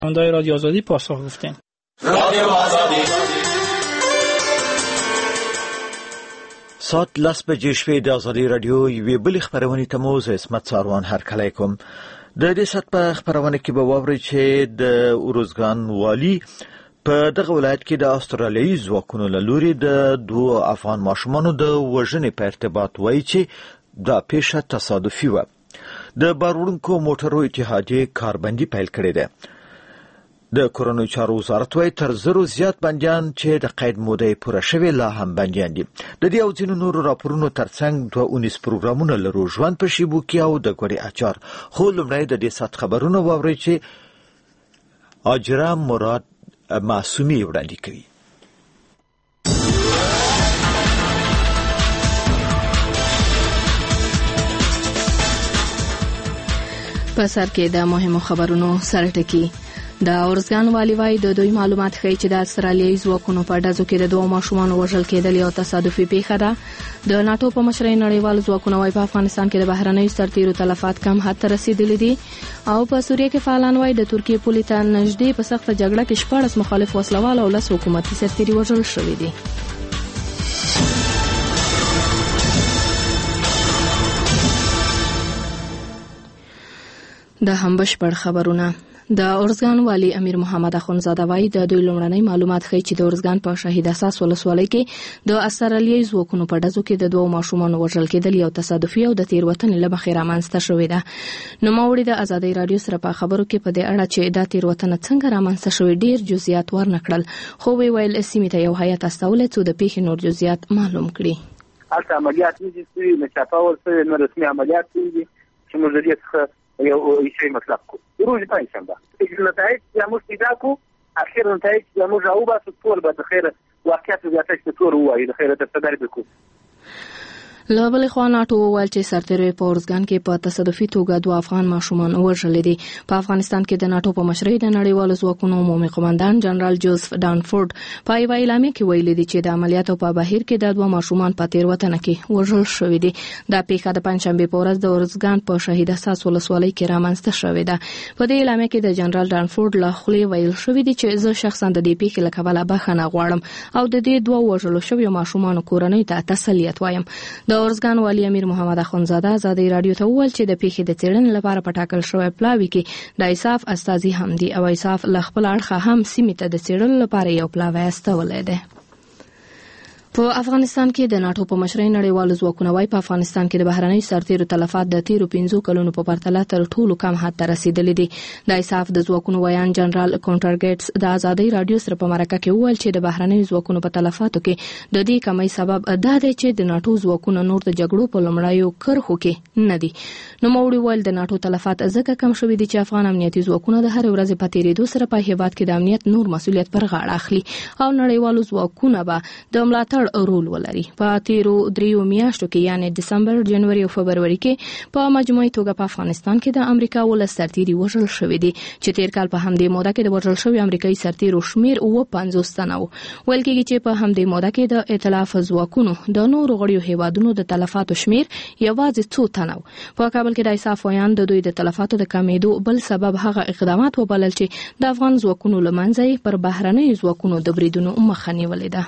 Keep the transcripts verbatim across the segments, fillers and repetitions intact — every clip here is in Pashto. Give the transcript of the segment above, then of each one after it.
شنونده‌های رادیو آزادی پاسخ گفتیم. رادیو آزادی ساعت لس بجې شپې د آزادي رادیو یوې بلې خپرونې ته مو زه عصمت ساروان هرکلی کوم. د دې ساعت په خپرونه کې به واورئ چې د اروزګان والي په دغه ولایت کې د استرالیایي ځواکونو له لوري د دوو افغان ماشومانو د وژنې په ارتباط وایي چې دا پیښه تصادفي وه. د باروړونکو موټرو اتحادیې کاربندي پیل کړې ده. د کورنیو چارو وزارت وايي تر زرو زیات بندیان چې د قید موده پوره شوې لا هم بندیان دي. د دې او ځینو نورو راپورونو ترڅنګ دوه اونیز پروګرامونه لرو، ژوند په شیبو کې او د ګوړې اچار. خو لومړی د دې ساعت خبرونه واورئ چې اجرام مراد معصومي وړاندې کوي. په سر کې د مهمو خبرونو سره ټکی. د اورزګان والي وايي د دوی معلومات ښیي چې د استرالیایي ځواکونو په ډزو کې د دوه ماشومانو وژل کېدل یو تصادفي پیښه ده. د ناتو په مشرۍ نړیوال ځواکونه وايي په افغانستان کې د بهرنیو سرتیرو تلفات کم حد ته رسیدلي دي او په سوریه کې فعالان وايي د ترکیې پولې ته نږدې په سخته جګړه کې شپاړس مخالف وسلوال او لس حکومتي سرتیري وژل شوي دي. د هم بشپړ خبرونه. د اورزګان والي امیر محمد اخونزاده وايي د دوی لومړنۍ معلومات ښیي چې د اورزګان په شهید اساس ولسوالۍ کې د استرالیایي ځواکونو په ډزو کې د دوه ماشومانو وژل کېدل یو تصادفي او د تیروتنې له مخې رامنځته شوې ده. نوموړي د ازادۍ رادیو سره په خبرو کې په دې اړه چې دا تیروتنه څنګه رامنځته شوې ډیر جزئیات ورنکړل، خو وی ویل سیمې ته یو هیئت استولې چې د پیښې نور جزئیات معلوم کړي. هلته عملیات کېږي چې مچاپاول سره نو رسمي عملیات کېږي چې موږ دې څخه یو شی مطلب کو روز پنځشنبه نتایج یا موږ پیدا کو اخر نتایج یا موږ او بس ټول به د خیر واقعیت زیاتې ټول وایي د خیر ته تدارک کو. له بلې خوا ناټو وویل چې سرتیري په اورزګان کې په تصادفي توګه دوه افغان ماشومان وژلي دي. په افغانستان کې د ناټو په مشرۍ د نړیوالو ځواکونو عمومي قومندان جنرال جوزف ډانفورد په یوه اعلامیه کې ویلي دي چې د عملیاتو په بهیر کې د دوه ماشومان په تیروتنه کې وژل شوي دي. دا پیښه د پنځشنبې په ورځ د اورزګان په شهید اساس ولسوالۍ کې رامنځته شوې ده. په دې اعلامیه کې د جنرال ډانفورد له خولې ویل شوی دی چې زه شخصا د دې پیښې له کبله بخښنه غواړم او د دې دوه وژلو شویو ماشومانو کورنۍ ته تسلیت وایم. د اورزګان والي امیر محمد اخونزاده ازادۍ رادیو ته وویل چې د پیښې د څېړنې لپاره په ټاکل شوی پلاوي کې د ایساف استازي هم دي او ایساف له خپل اړخه هم سیمې ته د څېړلو لپاره یو پلاوی استولی دی. په افغانستان کې د ناټو په مشرۍ نړیوالو ځواکونه وايي په افغانستان کې د بهرنیو سرتیرو تلفات د تیرو پنځو کلونو په پرتله تر ټولو کم حد ته رسیدلي دي. د ایساف د ځواکونو ویان جنرال کونټرګیټس د ازادۍ رادیو سره په مرکه کې وویل چې د بهرنیو ځواکونو په تلفاتو کې د دې کمی سبب دا دی چې د ناټو ځواکونه نور د جګړو په لومړیو کرښو کې نه دي. نوموړي ویل د ناټو تلفات ځکه کم شوي دي چې افغان امنیتي ځواکونه د هر ورځې په تیریدو سره په هیواد کې د امنیت نور مسؤلیت پر غاړه اخلي او نړیوالو ځواکونه به د ملاتړ رول ولري. په تیرو دریو میاشتو کې یعنی دسمبر، جنوري او فبروري کې په مجموعي توګه په افغانستان کې د امریکا ولس سرتیري وژل شوي دي چې تیر کال په همدې موده کې د وژل شوي امریکایي سرتیرو شمیر اوه پنځوس تنه و. ویل کېږي چې په همدې موده کې د ائتلاف ځواکونو د نورو غړیو هیوادونو د تلفاتو شمیر یوازې څو تنه و. په کابل کې د ایساف ویان د دوی د تلفاتو د کمیدو بل سبب هغه اقدامات وبلل چې د افغان ځواکونو له منځه پر بهرنیو ځواکونو د بریدونو مخه نیولې ده.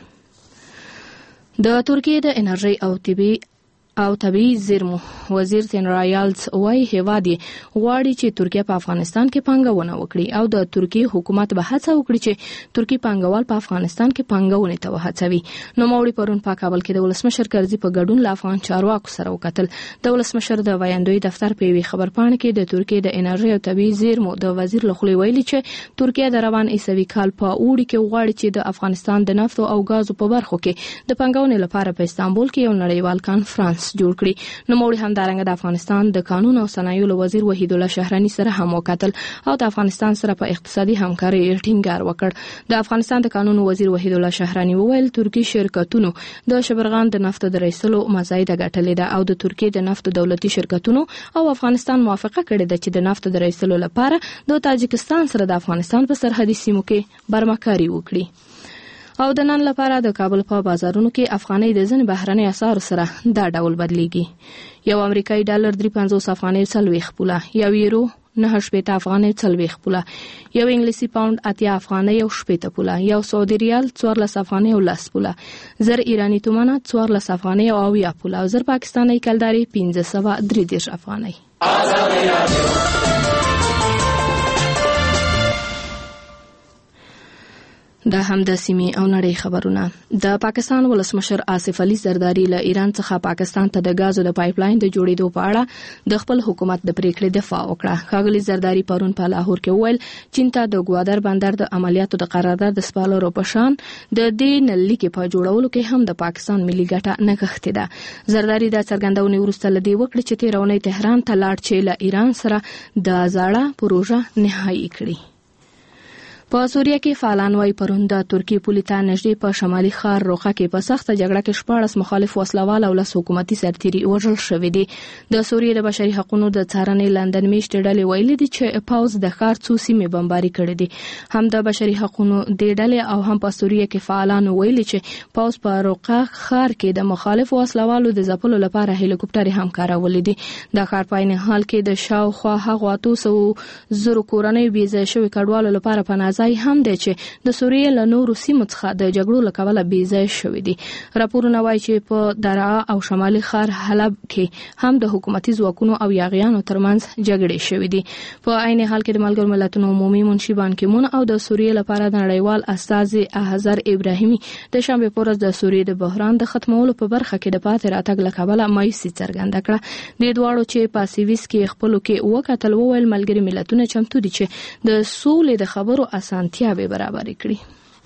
د ترکیې د انرژي او طبي او طبي زیرمو وزیر سنرایالز وايي هیواد غواړي چې ترکیه په افغانستان کې پانګونه وکړي او د ترکیې حکومت به هڅه وکړي چې ترکی پانګوال په افغانستان کې پانګونې ته وهڅوي. نوموړي پرون په کابل کې د ولسمشر کرزي په ګډون له افغان چارواکو سره وکتل. د ولسمشر د ویاندوی دفتر په یوې خبرپاڼه کې د ترکیې د انرژي او طبي زیرمو د وزیر له خولې ویلي چې ترکیه د روان عیسوي کال په اوړي کې غواړي چې د افغانستان د نفت او غازو په برخو کې د پانګونې لپاره په استانبول کې یو نړیوال کانفرنس جوړ کړي. نوموړي همدارنګه د افغانستان د قانون او صنایعو وزیر وحید الله شهرانی سره هم وکتل او د افغانستان سره په اقتصادي همکارۍ ټینګار وکړ. د افغانستان د قانون وزیر وحید الله شهرانی وویل ترکی شرکتونو د شبرغان د نفت د رسولو مزایده ګټلې ده او د ترکیې د نفت دولتي شرکتونو او افغانستان موافقه کړې ده چې د نفت د رسولو لپاره د تاجکستان سره د افغانستان په سرحدي سیمو کې برمکاري وکړي. او د نن لپاره د کابل په بازارونو کې افغانۍ د ځینې بهرنۍ اسعارو سره دا ډول بدلیږي. یو امریکایي ډالر درې پنځوس افغانۍ څلوېښت پوله، یو یورو نه شپېته افغانۍ څلوېښت پوله، یو انګلیسي پاوند اتیا افغانۍ او شپېته پوله، یو سعودي ریال څوارلس افغانۍ او لس پوله، زر ایراني تومنه څوارلس افغانۍ او اویا پوله او زر پاکستاني کلدارې پنځه سوه درې دېرش افغانۍ. دا هم د سیمې او نړۍ خبرونه. د پاکستان ولسمشر آصف علي زرداری له ایران څخه پاکستان ته د غازو د پایپ لاین د جوړېدو په اړه د خپل حکومت د پریکړې دفاع وکړه. ښاغلي زرداری پرون په لاهور کې وویل چین ته د ګوادر بندر د عملیاتو د قرارداد د سپارلو په شان د دې نللیکې په جوړولو کې هم د پاکستان ملي ګټه نغښتې ده. زرداری دا څرګندونه وروسته له دې وکړه چې تېره اونۍ تهران ته لاړ چې له ایران سره د زاړه پروژه نهایي کړي. په سوریه کې فعالان وايي پرون د ترکیې پولې ته نږدې په شمالي ښار روخه کې په سخته جګړه کې شپاړس مخالف وسلوال او لس حکومتي سرتیري وژل شوي دي. د سوریې د بشري حقوقو د څارنې لندن میشتې ډلې ویلي دي چې پوځ د ښار څو سیمې بمباري کړې دي. هم د بشري حقوقو د ډلې او هم په سوریه کې فعالان ویلي چې پوځ په روخه ښار کې د مخالف وسلوالو د ځپلو لپاره هلیکوپټر هم کارولې دي. د ښار په عین حال کې د شاوخوا هغو اتو سوو زرو کورنیو بې ځایه شوي کډوالو لپاره پناه ځای هم دی چې د سوریې له نورو سیمو څخه د جګړو له کبله بې ځایه شوي دي. راپورونه وایي چې په درعا او شمالي ښار حلب کې هم د حکومتي ځواکونو او یاغیانو ترمنځ جګړې شوي دي. په عین حال کې د ملګرو ملتونو عمومي منشي بان کی مون او د سوریې لپاره د نړیوال استازي احزر ابراهیمي د شنبې په ورځ د سوریې د بحران د ختمولو په برخه کې د پاتې راتګ له کبله مایوسي څرګنده کړه. د دواړو چې په سویس کې خپلو کې وکتل وویل ملګري ملتونه چمتو دي چې د سولې د خبرو اسانتیا به برابر کړي.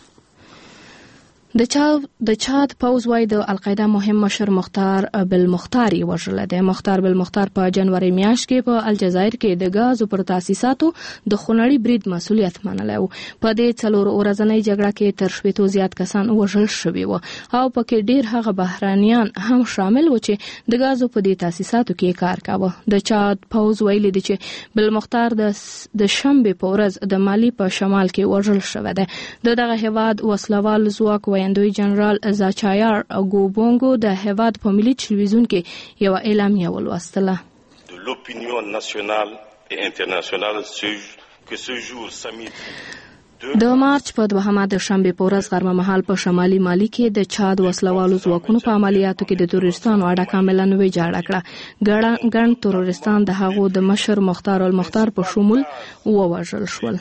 د چاد د چاد پوز وای د القاعده مهم مشر مختار بالمختاری وژل دی. مختار بالمختار په جنوري میاشت کې په الجزایر کې د غازو پر تاسیساتو د خونړي برید مسولیت منلی و. په دې څلور ورځنۍ جګړه کې تر شپېتو زیات کسان وژل شوي و او پکې ډیر هغه بهرانیان هم شامل و چې د غازو په دې تاسیساتو کې کار کاوه. د چاد پوز ویلي دی چې بالمختار د د شنبې په ورځ د مالی په شمال کې وژل شوی دی. د دغه هیواد وسلوال ځواک ویندوی جنرال زاچایار ګوبونګو د هیواد په ملي تلویزیون کې یو اعلامیه ولوستله. De l'opinion nationale et internationale que ce jour samedi د مارچ په دوهمه د شنبې په ورځ غرمه مهال په شمالي مالي کې د چاد وسلوالو ځواکونو په عملیاتو کې د تروریستانو اډه کاملا ویجاړه کړه. ګڼ تروریستان د هغو د مشر مختار المختار په شمول ووژل شول.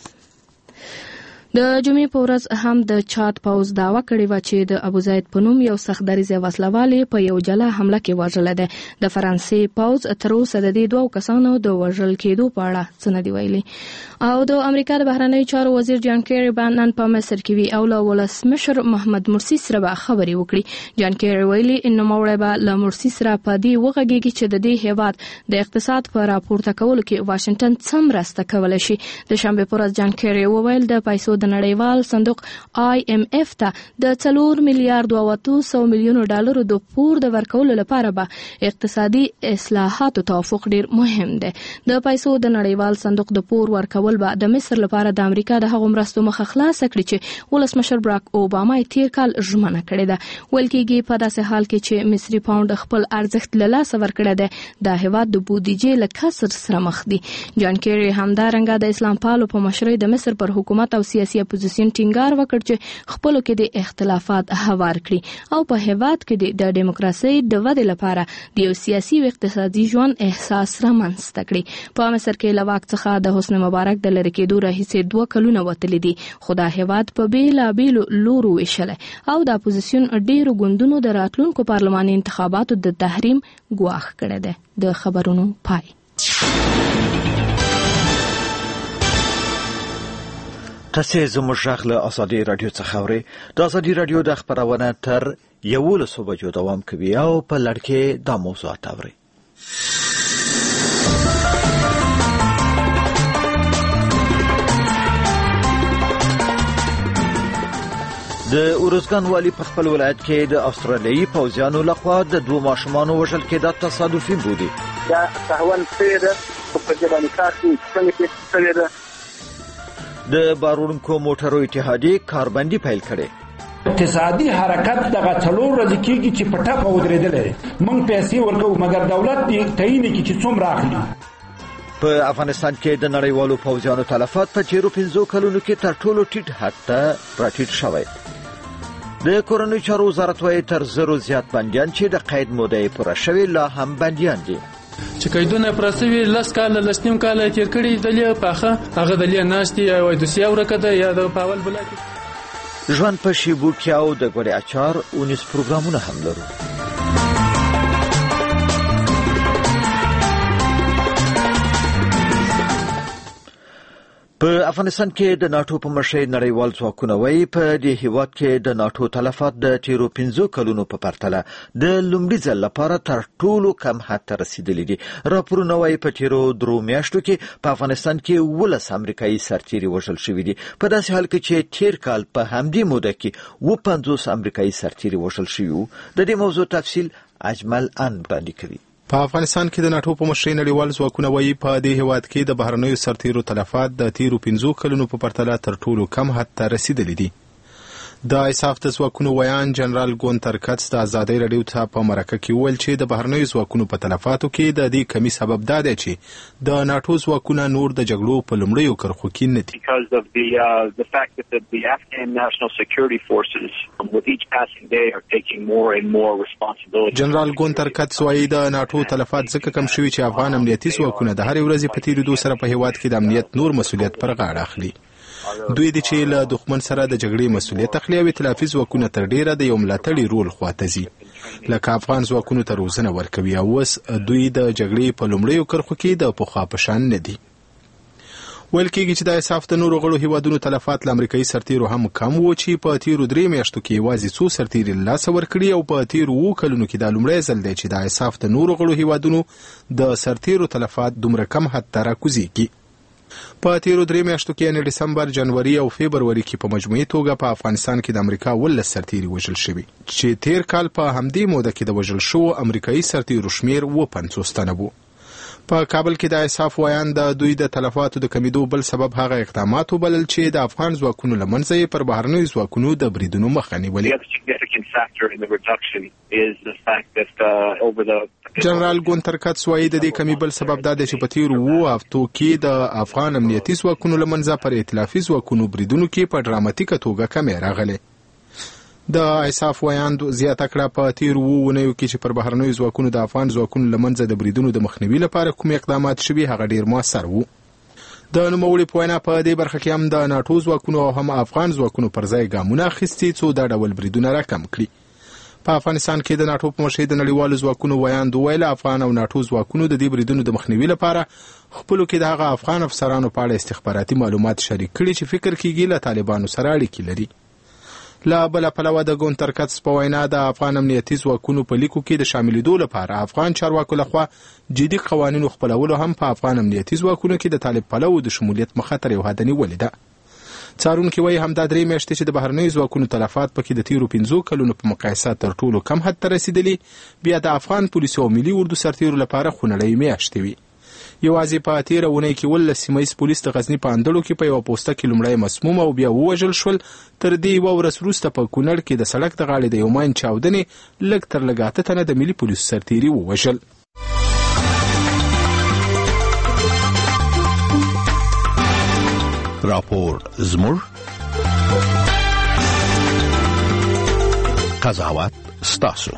د جمعې په ورځ هم د چاد پوز داوا کړې و چې د ابوزید په نوم یو سخت دریځه وسلوال په یو جلا حمله کې وژل دی. د فرانسې پوز تر اوسه د دې دوه کسانو د وژل کېدو په اړه څه نه دی ویلي. او د امریکا د بهرنیو چارو وزیر جان کیری باندې په مصر کې وی او له ولسمشر محمد مرسی سره به خبرې وکړي. جان کیری ویلي انه موړی به له مرسی سره په دې وغږیږي چې د دې هیواد د اقتصاد په راپورته کولو کې واشنگټن څومره مرسته کولی شي. د شنبې په ورځ جان کیری وویل د پیسو د نړیوال صندوق آی ایم اف ته د څلور میلیارډ او اته سوه میلیونو ډالرو د پور د ورکولو لپاره به اقتصادي اصلاحاتو توافق ډیر مهم دی. د پیسو د نړیوال صندوق د پور ورکول به د مصر لپاره د امریکا د هغو مرستو مخه خلاصه کړي چې ولسمشر براک اوباما یې تیر کال ژمنه کړې ده. ویل کېږي په داسې حال کې چې مصري پاوند خپل ارزښت له لاسه ورکړی دی د هیواد د بودیجې له کسر سره مخ دی. جان کیری همدارنګه د اسلام پالو په مشرۍ د مصر پر حکومت او سیاسي اپوزیسیون ټینګار وکړ چې خپلو کې د اختلافات هوار کړي او په هیواد کې د دیموکراسۍ د ودې لپاره د یو سیاسي او اقتصادي ژوند احساس رامنځته کړي. په مصر کې له واک څخه د حسن مبارک د لرې کېدو راهیسې دوه کلونه وتلي دي خو دا هیواد په بېلابېلو لورو ویشلی او د اپوزیسیون ډېرو ګوندونو د راتلونکو پارلماني انتخاباتو د تحریم ګواښ کړی دی. د خبرونو پای. تاسې زموږ غږ له ازادي راډیو څخه اورئ. د ازادي راډیو د خپرونه تر یولسو بجو دوام کوي او په لړ کې دا موضوعات اورئ. د اروزګان والي په خپل ولایت کې د استرالیایي پوځیانو لخوا د دوه ماشومانو وژل کېدا تصادفي بودی. دا سهون څه ده په جباني کار کې څنګه څه ده د بارونکو موټرو اتحادیې کاربندي پیل کړي. اقتصادي حرکت دغه څلور ورځې کېږي چې په ټپه ودرېدلی دی. موږ پیسې ورکوو مګر دولت دې تعین کړي چې څومره اخلي. په افغانستان کې د نړیوالو پوځیانو تلفات په تیرو پنځو کلونو کې تر ټولو ټیټ حد ته راټیټ شوی. د کورنیو چارو وزارت وايي تر زرو زیات بندیان چې د قید موده یې پوره شوې لا هم بندیان دي. چې قیدونه پرسوي لس کاله لس نیم کاله تیر کړي دلې پاخه هغه دلې ناشتي او دوسیه ورکده یا د پاول بلاک ژوند په شیبو کې او د ګوري اچار اونیس پروګرامونه هم لرو. په افغانستان کې د ناتو په مشرۍ نړیوال ځواکونه وايي په دې هیواد کې د ناتو تلفات د تیرو پنځو کلونو په پرتله د لومړي ځل لپاره تر ټولو کم حد ته رسیدلي دي. راپورونه وايي په تیرو درو میاشتو کې په افغانستان کې ولس امریکایي سرتیري وژل شوي دي، په داسې حال کې چې تیر کال په همدې موده کې اووه پنځوس امریکایي سرتیري وژل شوي وو. د دې موضوع تفصیل اجمل ان وړاندې کوي. په افغانستان کې د ناتو په مشرۍ نړیوال ځواکونه وايي په دې هیواد کې د بهرنیو سرتیرو تلفات د تیرو پنځو کلونو په پرتله تر ټولو کم حد ته رسیدلي دي. د ایساف د ځواکونو ویان جنرال ګونتر کټس د ازادۍ راډیو ته په مرکه کې وویل چې د بهرنیو ځواکونو په تلفاتو کې د دې کمی سبب دا دی چې د ناتو ځواکونه نور د جګړو په لومړیو کرښو کې نه دي. Because of the uh, the fact that the, the Afghan National Security Forces um, with each passing day are taking more and more responsibility. جنرال ګونتر کټس وايي د ناتو تلفات ځکه کم شوي چې افغان امنیتي ځواکونه د هرې ورځې په تیریدو سره په هیواد کې د امنیت نور مسؤلیت پر غاړه اخلي. دوی دي چې له دښمن سره د جګړې مسؤلیت اخلي او ائتلافي ځواکونه تر ډیره د یو ملاتړي رول خواته ځي، لکه افغان ځواکونو ته روزنه ورکوي او اوس دوی د جګړې په لومړیو کرښو کې د پخوا په شان نه دي. ویل کېږي چې د ایساف د نورو غړو هیوادونو تلفات له امریکایي سرتیرو هم کم و چې په تیرو درې میاشتو کې یوازې څو سرتیري له لاسه ورکړي او په تیرو اووه کلونو کې دا لومړی ځل دی چې د ایساف د نورو غړو هیوادونو د سرتیرو تلفات دومره کم حد ته راکوزیږي. په تیرو درې میاشتو کې یعنې ډسمبر، جنوري او فبروري کې په مجموعي توګه په افغانستان کې د امریکا ولس سرتیري وژل شوي چې تیر کال په همدې موده کې د وژل شوو امریکایي سرتیرو شمیر اووه پنځوس تنه و. په کابل کې د ایساف ویان د دوی د تلفاتو د کمیدو بل سبب هغه اقدامات وبلل چې د افغان ځواکونو له منځه یې پر بهرنیو ځواکونو د بریدونو مخه نیولې. جنرال ګونتر کټس وايي د دې کمی بل سبب دا دی چې په تیرو اووه هفتو کې د افغان امنیتي ځواکونو له منځه پر ائتلافي ځواکونو بریدونو کې په ډراماتیکه توګه کمی راغلی. د ایساف ویان زیاته کړه په تیرو اووه اونیو کې چې پر بهرنیو ځواکونو د افغان ځواکونو له منځه د بریدونو د مخنیوي لپاره کوم اقدامات شوي هغه ډیر موثر وو. د نوموړي په وینا په دې برخه کې هم د ناتو ځواکونو او هم افغان ځواکونو پر ځای ګامونه اخیستي څو دا ډول بریدونه راکم کړي. په افغانستان کې د ناتو په مشرۍ د نړیوالو ځواکونو ویان ویل افغان او ناتو ځواکونو د دې بریدونو د مخنیوي لپاره خپلو کې د هغه افغان افسرانو په اړه استخباراتي معلومات شریک کړي چې فکر کېږي له طالبانو سره اړیکې لري. له بله پلوه د ګونتر کټس په وینا د افغان امنیتي ځواکونو په لیکو کې د شاملېدو لپاره افغان چارواکو لخوا جدي قوانینو خپلولو هم په افغان امنیتي ځواکونو کې د طالب پلو د شمولیت مخه تر یو حده نیولې ده. څارونکي وایي همدا درې میاشتې چې د بهرنیو ځواکونو تلفات پکې د تیرو پنځو کلونو په مقایسه تر ټولو کم حد ته رسیدلي، بیا د افغان پولیسو او ملي اردو سرتیرو لپاره خونړۍ میاشتې وي. یوازې په تیره اونۍ کې ولس سیمه ییز پولیس د غزني په اندړو کې په یوه پوسته کې لومړی مسموم او بیا ووژل شول. تر دې یوه ورځ وروسته په کونړ کې د سړک د غاړې د یو ماین چاودنې لږ تر لږه اته تنه د ملي پولیسو سرتیري ووژل. راپور زموږ قضاوت ستاسو.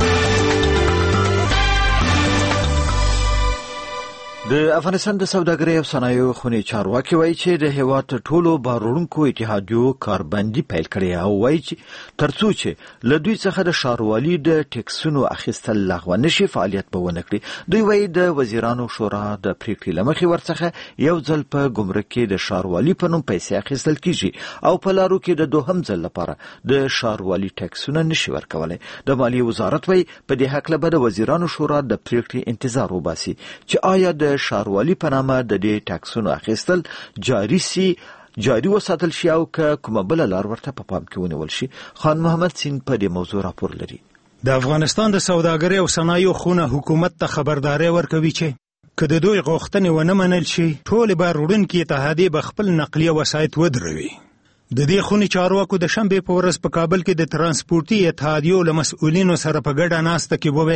د افغانستان د سوداګرۍ او صنایعو خونې چارواکي وایي چې د هیواد ټولو بارونکو اتحادیو کاربندي پیل کړې او وایي چې ترڅو چې له دوی څخه د ښاروالي د ټیکسونو اخیستل لغوه نشي فعالیت به ونه کړي. دوی وایي د وزیرانو شورا د پریکړې له مخې ورڅخه یو ځل په ګمرک کې د ښاروالي په نوم پیسې اخیستل کیږي او په لارو کې د دوهم ځل لپاره د ښاروالي ټیکسونه نشي ورکولی. د مالیې وزارت وایي په دې هکله به د وزیرانو شورا د پریکړې انتظار وباسي چې آیا د ښاروالي په نامه د دې ټاکسونو اخیستل جاري سي جاري وساتل شي او که کومه بله لار ورته په پام کې ونیول شي. خان محمد سین په دې موضوع راپور لري. د افغانستان د سوداګرۍ او صنایعو خونه حکومت ته خبرداري ورکوي چې که د دوی غوښتنې ونه منل شي ټولې بار وړونکي اتحادیې به خپل نقلیه وسایط ودروي. د دې خونې چارواکو د شنبې په ورځ په کابل کې د ترانسپورتي اتحادیو له مسؤلینو سره په ګډه ناسته کې وویل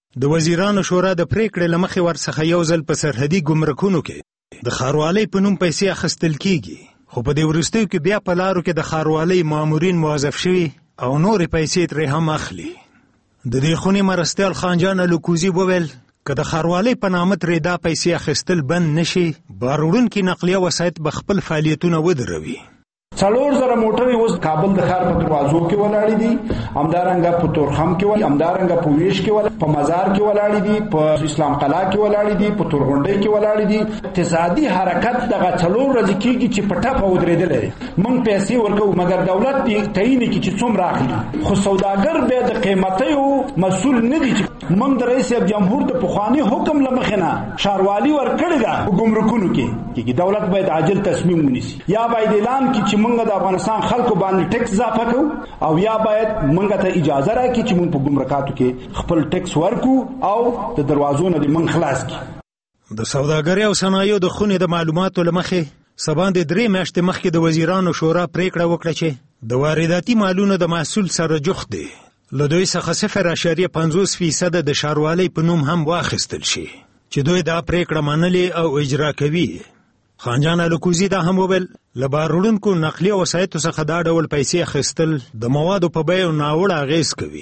د وزیرانو شورا د پریکړې لمخې ورڅخه یو ځل په سرحدي ګمرکونو کې د ښاروالۍ په نوم پیسې اخیستل کیږي، خو په دې وروستیو کې بیا په لارو کې د ښاروالۍ مامورین موظف شوي او نورې پیسې ترې هم اخلي. د دې خونې مرستیال خانجان الکوزي وویل که د ښاروالۍ په نامه ترې دا پیسې اخیستل بند نشي، بار وړونکي نقلیه وسایط به خپل فعالیتونه ودروي. څلور زره موټرې اوس کابل د ښار په دروازو کې ولاړې دي، همدارنګه په تورخم کې ولاړې، همدارنګه په ویش کې ولاړې، په مزار کې ولاړې دي، په اسلام قلعه کې ولاړې دي، په تورغونډۍ کې ولاړې دي. اقتصادي حرکت دغه څلور ورځې کېږي چې په ټپه ودرېدلی دی. موږ پیسې ورکوو مګر دولت تعین کړي چې څومره اخلي، خو سوداګر بیا د قیمتیو مسؤل نه دي. موږ د رئیس جمهور د پخواني حکم له مخې نه ښاروالي ورکړې ده په ګمرکونو کې، دولت باید عاجل تصمیم ونیسي، یا باید اعلان کړي چې موږ د افغانستان خلکو باندې ټیکس اضافه کوو، او یا باید موږ ته اجازه راکړي چې موږ په ګمرکاتو کې خپل ټیکس ورکو او د دروازو نه موږ خلاص کړي. د سوداګرۍ او صنایعو د خونې د معلوماتو له مخې سباندې درې میاشتې مخکې د وزیرانو شورا پریکړه وکړه چې د وارداتي مالونو د محصول سره جوخت دی له دوی څخه صفر اعشاریه پنځوس فیصده د ښاروالۍ په نوم هم واخیستل شي، چې دوی دا پریکړه منلې او اجرا کوي. خانجان الکوزي دا هم وویل له بار وړونکو نقلیه وسایطو څخه دا ډول پیسې اخیستل د موادو په بیو ناوړه اغیز کوي.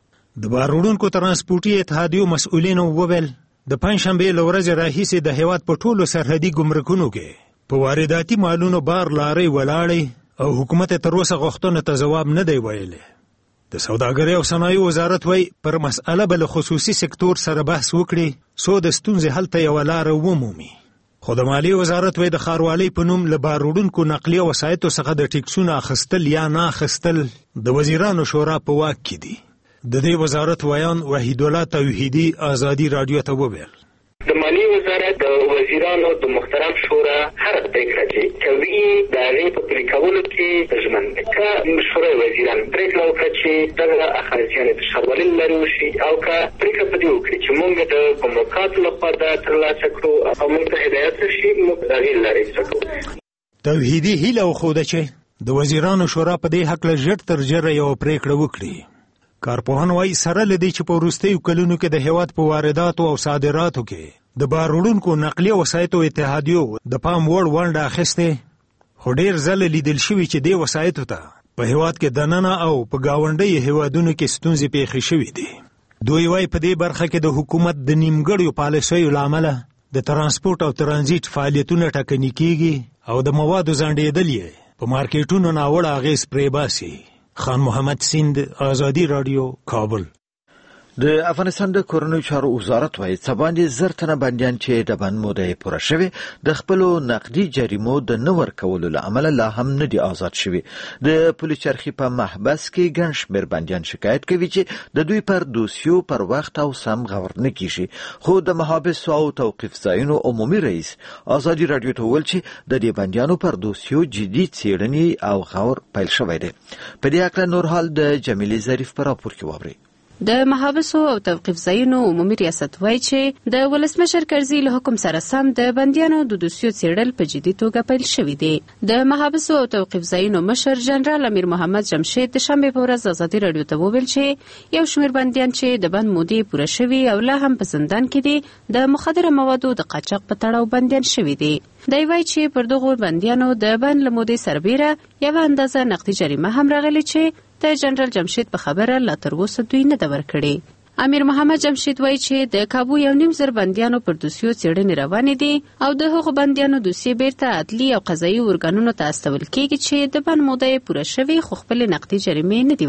د بار وړونکو ترانسپورټي اتحادیو مسؤلینو وویل د پنجشنبې له ورځې راهیسې د هیواد په ټولو سرحدي ګمرکونو کې په وارداتي مالونو بار لارۍ ولاړې او حکومت یې تر اوسه غوښتنو ته ځواب نه دی ویلی. د سوداګرۍ او صنایعو وزارت وایي پر مسأله به له خصوصي سکتور سره بحث وکړي څو د ستونزې حل ته یوه لاره ومومي. خو د مالیې وزارت وایي د ښاروالۍ په نوم له بار وړونکو نقلیه وسایطو څخه د ټیکسونو اخیستل یا نه اخیستل د وزیرانو شورا په واک کې دي. د دې وزارت ویان وحیدالله توحیدي ازادي راډیو ته وویل د مالیې وزارت د وزیرانو د محترم شورا هر پریکړه چې کوي د هغې په پلي کولو کې ژمن دی. که شورای وزیران پریکړه وکړه چې دغه اخراجیانې د ښاروالۍ له لارې وشي، او که پریکړه په دې وکړي چې موږ د ګمرکاتو لخوا دا ترلاسه کړو او موږ ته هدایت وشي، موږ د هغې له لارې اجرا کوو. توحیدي هیله وښوده چې د وزیرانو شورا په دې هکله ژر تر ژره یوه پریکړه وکړي. کارپوهان وایي سره له دې چې په وروستیو کلونو کې د هیواد په وارداتو او صادراتو کې د بار وړونکو نقلیه وسایطو اتحادیو د پام وړ ونډه اخیستې، خو ډېر ځله لیدل شوي چې دې وسایطو ته په هیواد کې دننه او په ګاونډیو هیوادونو کې ستونزې پیښې شوي دي. دوی وایي په دې برخه کې د حکومت د نیمګړیو پالیسیو له امله د ترانسپورټ او ترانزیټ فعالیتونه ټکني کیږي او د موادو ځنډېدل یې په مارکیټونو ناوړه اغېز پرې باسي. خان محمد سیند، ازادي راډیو، کابل. د افغانستان د کورنیو چارو وزارت وايي سباندې زر تنه بندیان چې د بند موده پوره شوي د خپلو نقدي جریمو د نه ورکولو له امله لا هم نه دي آزاد شوي. د پولیسچرخي په محبس کې ګڼ شمېر بندیان شکایت کوي چې د دوی پر دوسیو پر وخت او سم غور نه کیږي. خو د محابسو او توقیف ځایونو عمومي رئیس ازادي راډیو ته وویل چې د دې بندیانو پر دوسیو جدي څېړنې او غور پیل شوی دی. په دې هکله نور حال د جمیلې ظریف په راپور کې واورئ. د محابسو او توقیف ځایونو عمومي ریاست وایي چې د ولسمشر کرزي له حکم سره سم د بندیانو د دوسیو څېړل په جدي توګه پیل شوي دي. د محابسو او توقیف ځایونو مشر جنرال امیر محمد جمشید د شنبې په ورځ ازادي راډیو ته وویل چې یو شمېر بندیان چې د بند مودې پوره شوي او لا هم په زندان کې دي د مخدره موادو د قاچاق په تړاو بندیان شوي دي. دی وایي چې پر دغو بندیانو د بند له مودې سربیره یوه اندازه نقدي جریمه هم راغلې چې د جنرال جمشید په خبره لا تر اوسه دوی نه ده ورکړې. امیر محمد جمشید وایي چې د کابو یو نیم زر بندیانو پر دوسیو څېړنې روانې دي او د هغو بندیانو دوسیې بیرته عدلي او قضایي ارګانونو ته استول کېږي چې د بند موده یې پوره شوې خو خپلې نقدي جریمې نه دي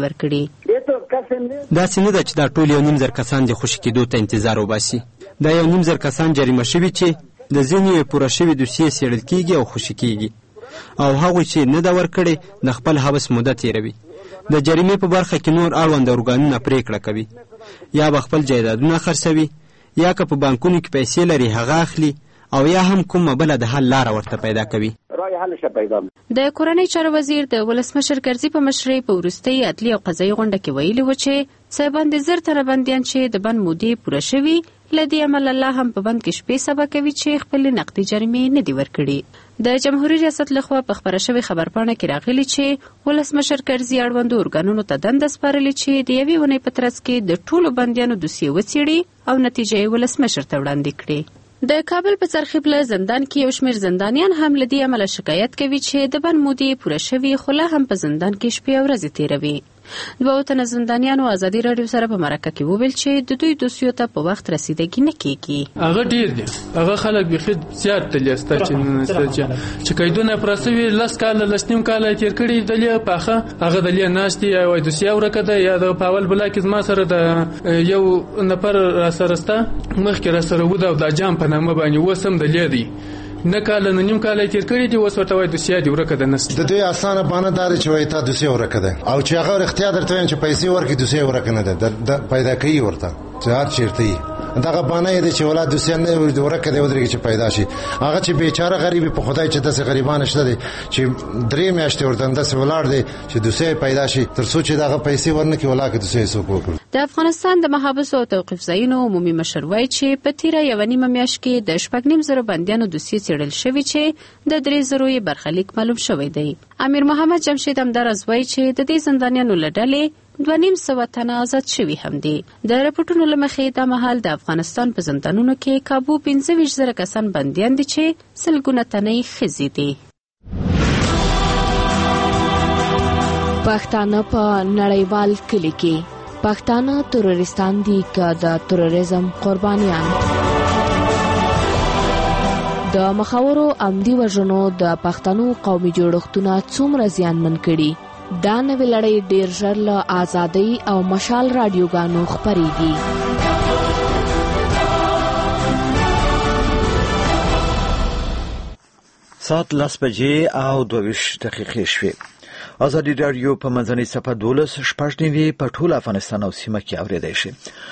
ورکړې. داسې نه ده چې دا ټول یو نیم زر کسان د خوشي کېدو ته انتظار وباسي. دا یو نیم زر کسان جریمه شوي چې د ځینو یې پوره شوي دوسیې څېړل کېږي او خوشي کېږي او هغوی چې نه ده ورکړې د خپل حبس موده تېروي. د جریمې په برخه کې نور اړوند ارګانونه پریکړه کوي، یا به خپل جایدادونه خرڅوي، یا که په بانکونو کې پیسې لري هغه اخلي، او یا هم کومه بله د حل لاره ورته پیدا کوي. د کورنۍ چارو وزیر د ولسمشر کرزي په مشرۍ په وروستۍ عدلي او قضایي غونډه کې ویلي و چې څه باندې زر تنه بندیان چې د بند مودې پوره شوي له دې امله لا هم په بند کې شپې سبا کوي چې خپلې نقدي جریمې نه دي ورکړي. د جمهوریت ریاست لخوا په خبره شوې خبرپاڼه کې راغلي چې ولسمشر کرزي اړوندو ارګانونو ته دنده سپارلې چې د یوې اونۍ په ترڅ کې د ټولو بندیانو دوسیې وڅېړي او نتیجه یې ولسمشر ته وړاندې کړي. د کابل په څرخیب له زندان کې یو شمېر زندانیان هم له دې امله شکایت کوي چې د بند مودې پوره شوې خو لا هم په زندان کې شپې او ورځې تېروي. دوه تنه زندانیانو ازادي راډیو سره په مرکه کې وویل چې د دوی دوسیو ته په وخت رسیدګي نه کیږي. هغه ډیر دي، هغه خلک بیخي زیات دي لسته چې چې قیدونه پر اسوي لس کاله لس نیم کاله تیر کړي دلې پاخه هغه دلې ناشتي او دوسیه ورکه ده یا د پاول بلاک ما سره د یو نفر را سره ستا مخکې را سره ودا او د جام په نامه باندې وسم دلې دی نه کال نه نیم کال تیر کړی دی اوس ورته وای دوسیه دی ورکه ده نست د دوی اسانه بانه دار چې وای ته دوسیه ورکه ده او چې هغه اختیار درته چې پیسې ورکې دوسیه ورکه نه ده د پیدا کوي ورته چې هر چیرته دغه بانه دی چې ولادت دوسیه نه ورکه دی ودرې چې پیدا شي هغه چې بیچاره غریب په خدای چې داسې غریبان شته دي چې درې میاشتې ورته داسې ولاړ دي چې دوسیه پیدا شي تر څو چې دغه پیسې ورنکې ولاکه دوسیه څوک وکړي. د افغانستان د محابسو او توقیف ځایونو عمومي مشر وایي چې په تیره یوه نیمه میاشت کې د شپږ نیم زره بندیانو دوسیې څېړل شوي چې د درې زرو یې برخلیک معلوم شوی دی. امیر محمد جمشید همداراز وایي چې د دې زندانیانو له ډلې دوه نیم سوه تنه آزاد شوي هم دي. د رپورټونو له مخې دا مهال د افغانستان په زندانونو کې کابو پنځه ویشت زره کسان بندیان دي چې سلګونه تنه یې ښځې دي. پښتانه په نړیوال کلي کې پښتانه تروریستان دي که د تروریزم قربانیان. د مخاورو عمدي وژنو د پښتنو قومي جوړښتونه څومره زیانمن کړي دا نوې لړۍ ډېر ژر له ازادۍ او مشال راډیوګانو خپرېږي. ساعت لس بجې او دوه ویشت دقیقې شوې. ازادي راډیو په منځنۍ صفحه دولس شپږ نوي په ټول افغانستان او سیمه کې اورېدای شي.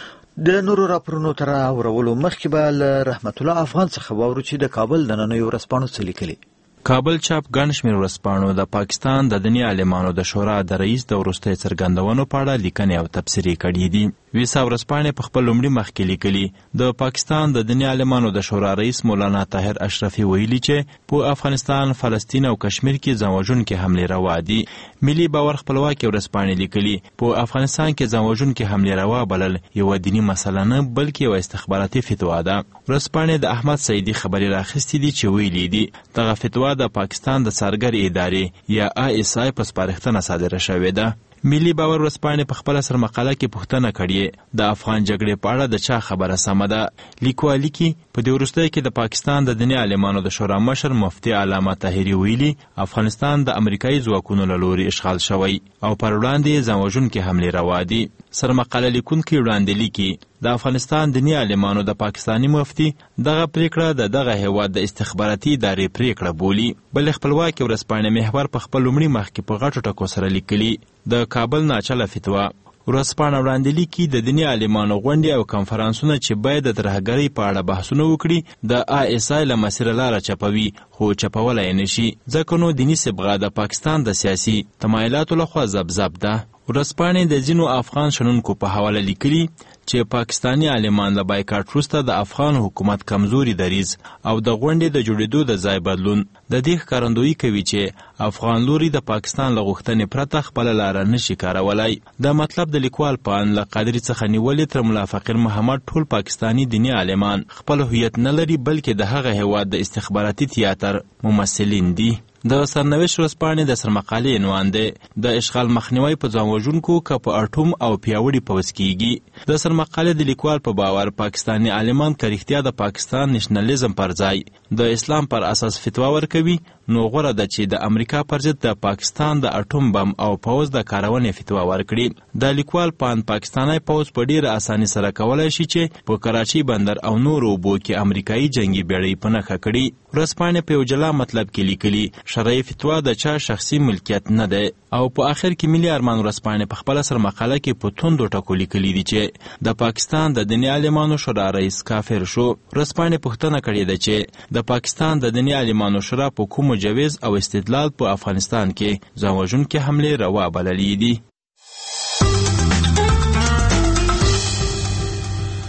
د نورو راپورونو تر اورولو مخکې به له رحمت الله افغان څخه واورو چې د کابل د نننیو ورځپاڼو څه لیکلي. کابل چاپ ګڼ شمېر ورځپاڼو د پاکستان د دنیا عالمانو د شورا د رئیس د وروستۍ څرګندونو په اړه لیکنې او تبصرې کړي دي. ویسا ورځپاڼې په خپل لومړي مخ کې لیکلي د پاکستان د دنیا عالمانو د شورا رئیس مولانا طاهر اشرفي ویلي چې په افغانستان، فلسطین او کشمیر کې ځان وژونکي حملې روا دي. ملي باور خپلواکي ورځپاڼې لیکلي په افغانستان کې ځان وژونکي حملې روا بلل یوه دیني مسله نه بلکې یوه استخباراتي فتوا ده. ورځپاڼې د احمد سعیدي خبرې راخیستې دي چې ویلي دي دغه فتوا د پاکستان د څارګر ادارې یا آی اس آی په سپارښتنه صادره شوې ده. ملي باور ورځپاڼې په خپله سرمقاله کې پوښتنه کړې د افغان جګړې په اړه د چا خبره سمه ده. لیکوال لیکي په دې وروستیو کې د پاکستان د دنیا عالمانو د شورا مشر مفتي علامه طاهري ویلي افغانستان د امریکایي ځواکونو له لوري اشغال شوی او پر وړاندې یې ځان وژونکي حملې روا دي. سرمقاله لیکونکي وړاندې لیکي د افغانستان دنیا عالمانو د پاکستاني مفتي دغه پریکړه د دغه هیواد د استخباراتي ادارې پریکړه بولي. بل خپلواکي ورځپاڼې محور په خپل لومړي مخ کې په غټو ټکو سره لیکلي د کابل ناچله فتوا. ورځپاڼه وړاندې لیکي د دنیا عالمانو غونډې او کنفرانسونه چې باید د ترهګرۍ په اړه بحثونه وکړي د آی اس آی له مسیره لاره چپوي خو چپولی یې نشي ځکه نو دیني صبغه د پاکستان د سیاسي تمایلاتو لخوا ذبذب ده. ورځپاڼې د ځینو افغان شنونکو په حواله لیکلي چې پاکستاني عالمان له بایکاټ وروسته د افغان حکومت کمزوري دریځ او د غونډې د جوړېدو د ځای بدلون د دې ښکارندویي کوي چې افغان لوري د پاکستان له غوښتنې پرته خپله لاره نشي کارولی. دا مطلب د لیکوال په ان له قادري څخه نیولې تر ملا فقیر محمد ټول پاکستاني دیني عالمان خپل هویت نه لري بلکې د هغه هیواد د استخباراتي تیاتر ممثلین دي. د سرنوشت ورځپاڼې د سرمقالې عنوان دی د اشغال مخنیوی په ځان وژونکو که په اټوم او پیاوړي پوځ کیږي. د سرمقالې د لیکوال په باور پاکستاني عالمان که رښتیا د پاکستان نشنلیزم پر ځای د اسلام پر اساس فتوا ورکوي نو غوره ده چې د امریکا پر ضد د پاکستان د اټوم بم او پوځ د کارونې فتوا ورکړي. د لیکوال په ان پاکستاني پوځ په ډیره اساني سره کولی شي چې په کراچۍ بندر او نورو اوبو کې امریکایي جنگي بیړۍ په نښه کړي. ورځپاڼې په یو جلا مطلب کې لیکلي شرعي فتوا د چا شخصي ملکیت نه دی او په آخر کې ملي ارمان ورځپاڼې په خپله سرمقاله کې په توندو ټکو لیکلي دي چې د پاکستان د دیني عالمانو شورا رئیس کافر شو. ورځپاڼې پوښتنه کړې ده چې د پاکستان د دیني عالمانو شورا په کومو جویز او استدلال په افغانستان کې ځان وژونکې حملې روا بللې دي.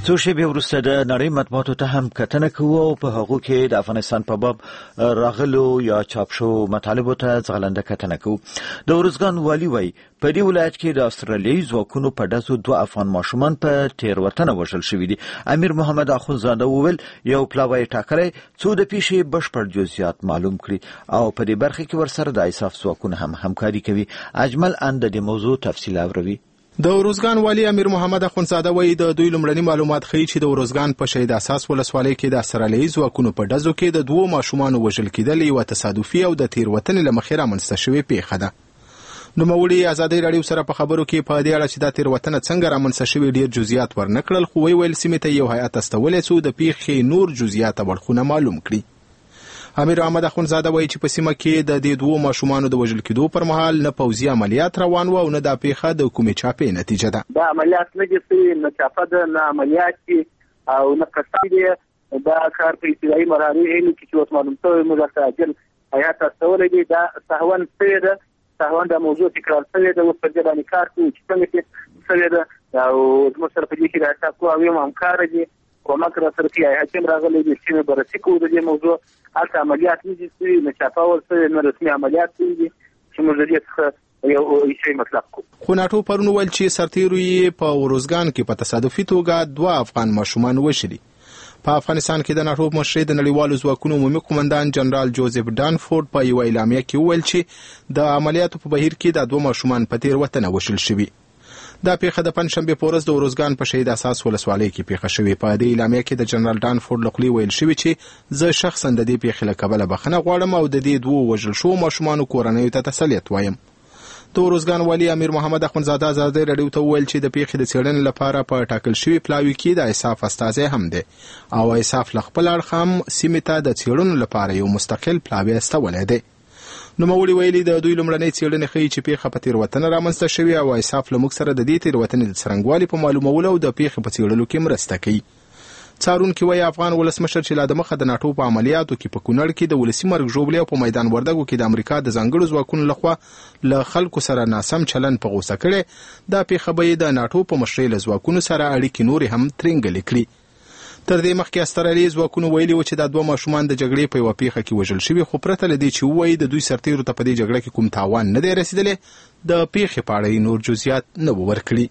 څو شېبې وروسته د نړۍ مطبوعاتو ته هم کتنه کوو او په هغو کې د افغانستان په باب راغلو یا چاپ شوو مطالبو ته ځغلنده کتنه کوو. د ارزګان والي وایي په دې ولایت کې د استرالیایي ځواکونو په ډزو دوه افغان ماشومان په تېروتنه وژل شوي دي. امیر محمد اخوندزاده وویل یو پلاوی ټاکلی څو د پیښې بشپړ جزئیات معلوم کړي او په دې برخه کې ورسره د ایساف ځواکونه هم همکاري کوي. اجمل اند د موضوع تفصیل اوري. د ارزګان والی امیر محمد اخوندزاده وایي د دوی لومړني معلومات ښیي چې د ارزګان په شهید اساس ولسوالۍ کې د استرالیایي ځواکونو په ډزو کې د دوو ماشومانو وژل کېدل یوه تصادفي او د تېروتنې له مخې رامنځته شوې پیښه ده. نوموړي ازادۍ راډیو سره په خبرو کې په دې اړه چې دا تېروتنه څنګه رامنځته شوې ډېر جزئیات ورنه کړل، خو ویل سیمې ته یو هیئت استولی څو د پیښې نور جزئیات اړخونه معلوم کړي. امیر محمد اخوندزاده وایي چې په سیمه کې د دې دوو ماشومانو د وژل کېدو پر مهال نه پوځي عملیات روان و او نه دا پیښه د کومې چاپې نتیجه ده. دا عملیات نه دي سوي، نه چاپه ده، نه عملیات دي او نه قصدي دي. دا کار په ابتدایي مراحلو کې چې اوس معلوم شوی موږ ورته عاجل هیات استولی دی. دا سهون شوې ده، سهون دا موضوع تکرار شوې ده. اوس پر دې باندې کار کوو چې څنګه چې شوې ده او زموږ سره په دې کې د ایساف قواوې هم همکاره دي. کومک را سره کوي، حاکم راغلی دی، سیمې بررسي کوو د دې موضوع. هلته عملیات نه دي سوي، نه چاپول سوي، نه رسمي عملیات سوي دي چې موږ د دې څخه یو شی مطلب کوو. خو ناټو پرون ویل چې سرتیرو یې په ارزګان کې په تصادفي توګه دوه افغان ماشومان وژلي. په افغانستان کې د ناټو مشري د نړیوالو ځواکونو عمومي قومندان جنرال جوزف ډانفورد په یوه اعلامیه کې وویل چې د عملیاتو په بهیر کې د دوه ماشومان په تېروتنه وژل شوي. دا پیښه د پنجشنبې په ورځ د ارزګان په شهید اساس ولسوالۍ کې پیښه شوې. په دې اعلامیه کې د جنرال ډانفورد له خولې ویل شوي چې زه شخصا د دې پیښې له کبله بخښنه غواړم او د دې دوو وژل شوو ماشومانو کورنیو ته تسلیت وایم. د ارزګان والي امیر محمد اخوندزاده ازادۍ راډیو ته وویل چې د پیښې د څېړنې لپاره په ټاکل شوي پلاوي کې د ایساف استازی هم دی او ایساف له خپل اړخه هم سیمې ته د څېړنو لپاره یو مستقل پلاوی استولی دی. نوموړي ویلي د دوی لومړنۍ څېړنې ښیي چې پیښه په تېروتنه رامنځته شوې او ایساف له موږ سره د دې تېروتنې د څرنګوالي په معلومولو او د پیښې په څېړلو کې مرسته کوي. څارونکي وایي افغان ولسمشر چې لا دمخه د ناټو په عملیاتو کې په کونړ کې د ولسي مرګ ژوبلې او په میدان وردګو کې د امریکا د ځانګړو ځواکونو لخوا له خلکو سره ناسم چلند په غوسه کړی، دا پیښه به یې د ناټو په مشرۍ له ځواکونو سره اړیکې نورې هم ترینګلې کړي. تر دې مخکې استرالیایي ځواکونو ویلي و چې دا دوه ماشومان د جګړې په یوه پیښه کې وژل شوي، خو پرته له دې چې ووایي د دوی سرتیرو ته په دې جګړه کې کوم تاوان نه دی رسېدلی، د پیښې په اړه نور جزئیات نه وو ورکړي.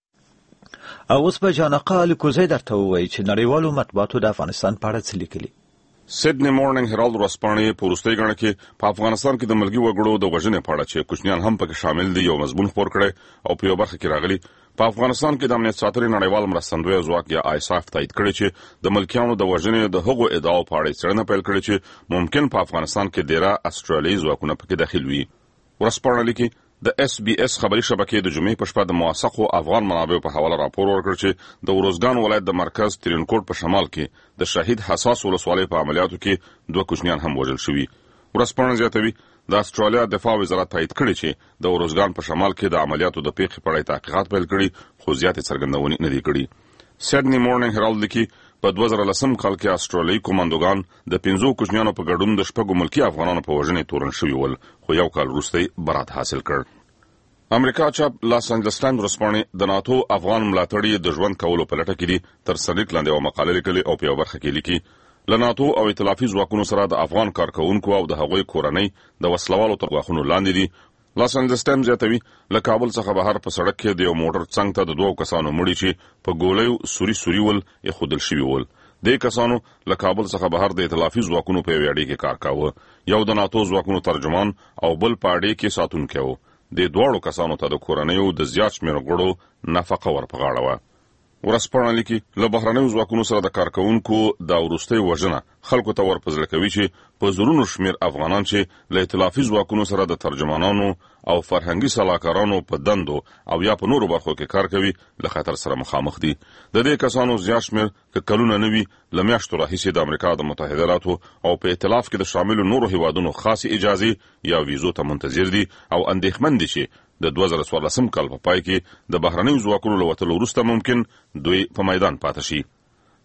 اوس به جانقه الکوزی درته ووایي چې نړیوالو مطبوعاتو د افغانستان په اړه څه لیکلي. سیدنی مورنینګ هیرالد ورځپاڼې په وروستۍ ګڼه کې په افغانستان کې د ملګي وګړو د وژنې په اړه چې کوچنیان هم پکې شامل دي یو مضمون خپور کړی او په یو برخه کې راغلي. په افغانستان کې د امنیت ساتنې نړیوال مرستندوی ځواک یا ایساف تایید کړی چې د ملکیانو د وژنې د هغو ادعاو په اړه څېړنه پیل کړې چې ممکن په افغانستان کې ډېره استرالیایي ځواکونه پکې داخل وي. ورځپاڼه لیکي د اس بي اس خبري شبکې د جمعې په شپه د موثقو افغان منابعو په حواله راپور ورکړ چې د ارزګان ولایت د مرکز ترینکوټ په شمال کې د شهید حساس ولسوالۍ په عملیاتو کې دوه کوچنیان هم وژل شوي. ورځپاڼه زیاتوي د استرالیا دفاع وزارت تایید کړی چې د ارزګان په شمال کې د عملیاتو د پیښې په اړه تحقیقات پیل کړي، خو زیاتې څرګندونې نه دي کړي. سیدنی مورنینګ هیرالد لیکي په دوه زره لسم کال کې استرالیایي کمانډوګان د پنځو کوچنیانو په ګډون د شپږو ملکي افغانانو په وژنې تورن شوي ول، خو یو کال وروسته برات حاصل کړ. امریکا چاپ لاس انجلس ټایمز ورځپاڼې د ناتو افغان ملاتړي د ژوند کولو په لټه کې دي تر سرلیک لاندې یوه مقاله لیکلې او په یوه برخه کې لیکي له ناتو او ائتلافي ځواکونو سره د افغان کارکوونکو او د هغوی کورنۍ د وسلوالو تر غاښونو لاندې دي. لاس انجلس ټایمز زیاتوي له کابل څخه بهر په سړک کې د یو موټر څنګ ته د دوو کسانو مړي چې په ګولیو سوري سوري ول ایښودل شوي ول. دې کسانو له کابل څخه بهر د ائتلافي ځواکونو په یوې اډې کې کار کاوه. یو د ناتو ځواکونو ترجمان او بل په اډې کې ساتونکی و. د دواړو کسانو ته د کورنیو د زیات شمېر غړو نفقه ور په غاړه وه. ورځپاڼه لیکي له بهرنیو ځواکونو سره د کارکوونکو دا وروستۍ وژنه خلکو ته ور په زړه کوي چې په زرونو شمېر افغانان چې له ائتلافي ځواکونو سره د ترجمانانو او فرهنګي سلاکارانو په دندو او یا په نورو برخو کې کار کوي له خطر سره مخامخ دي. د دې کسانو زیات شمېر که کلونه نه وي له میاشتو راهیسې د امریکا د متحده ایالاتو او په ائتلاف کې د شاملو نورو هیوادونو خاصې اجازې یا ویزو ته منتظر دي او اندېښمن دي چې د دوه زره څوارلسم کال په پای کې د بهرنیو ځواکونو له وتلو وروسته ممکن دوی په میدان پاتې شي.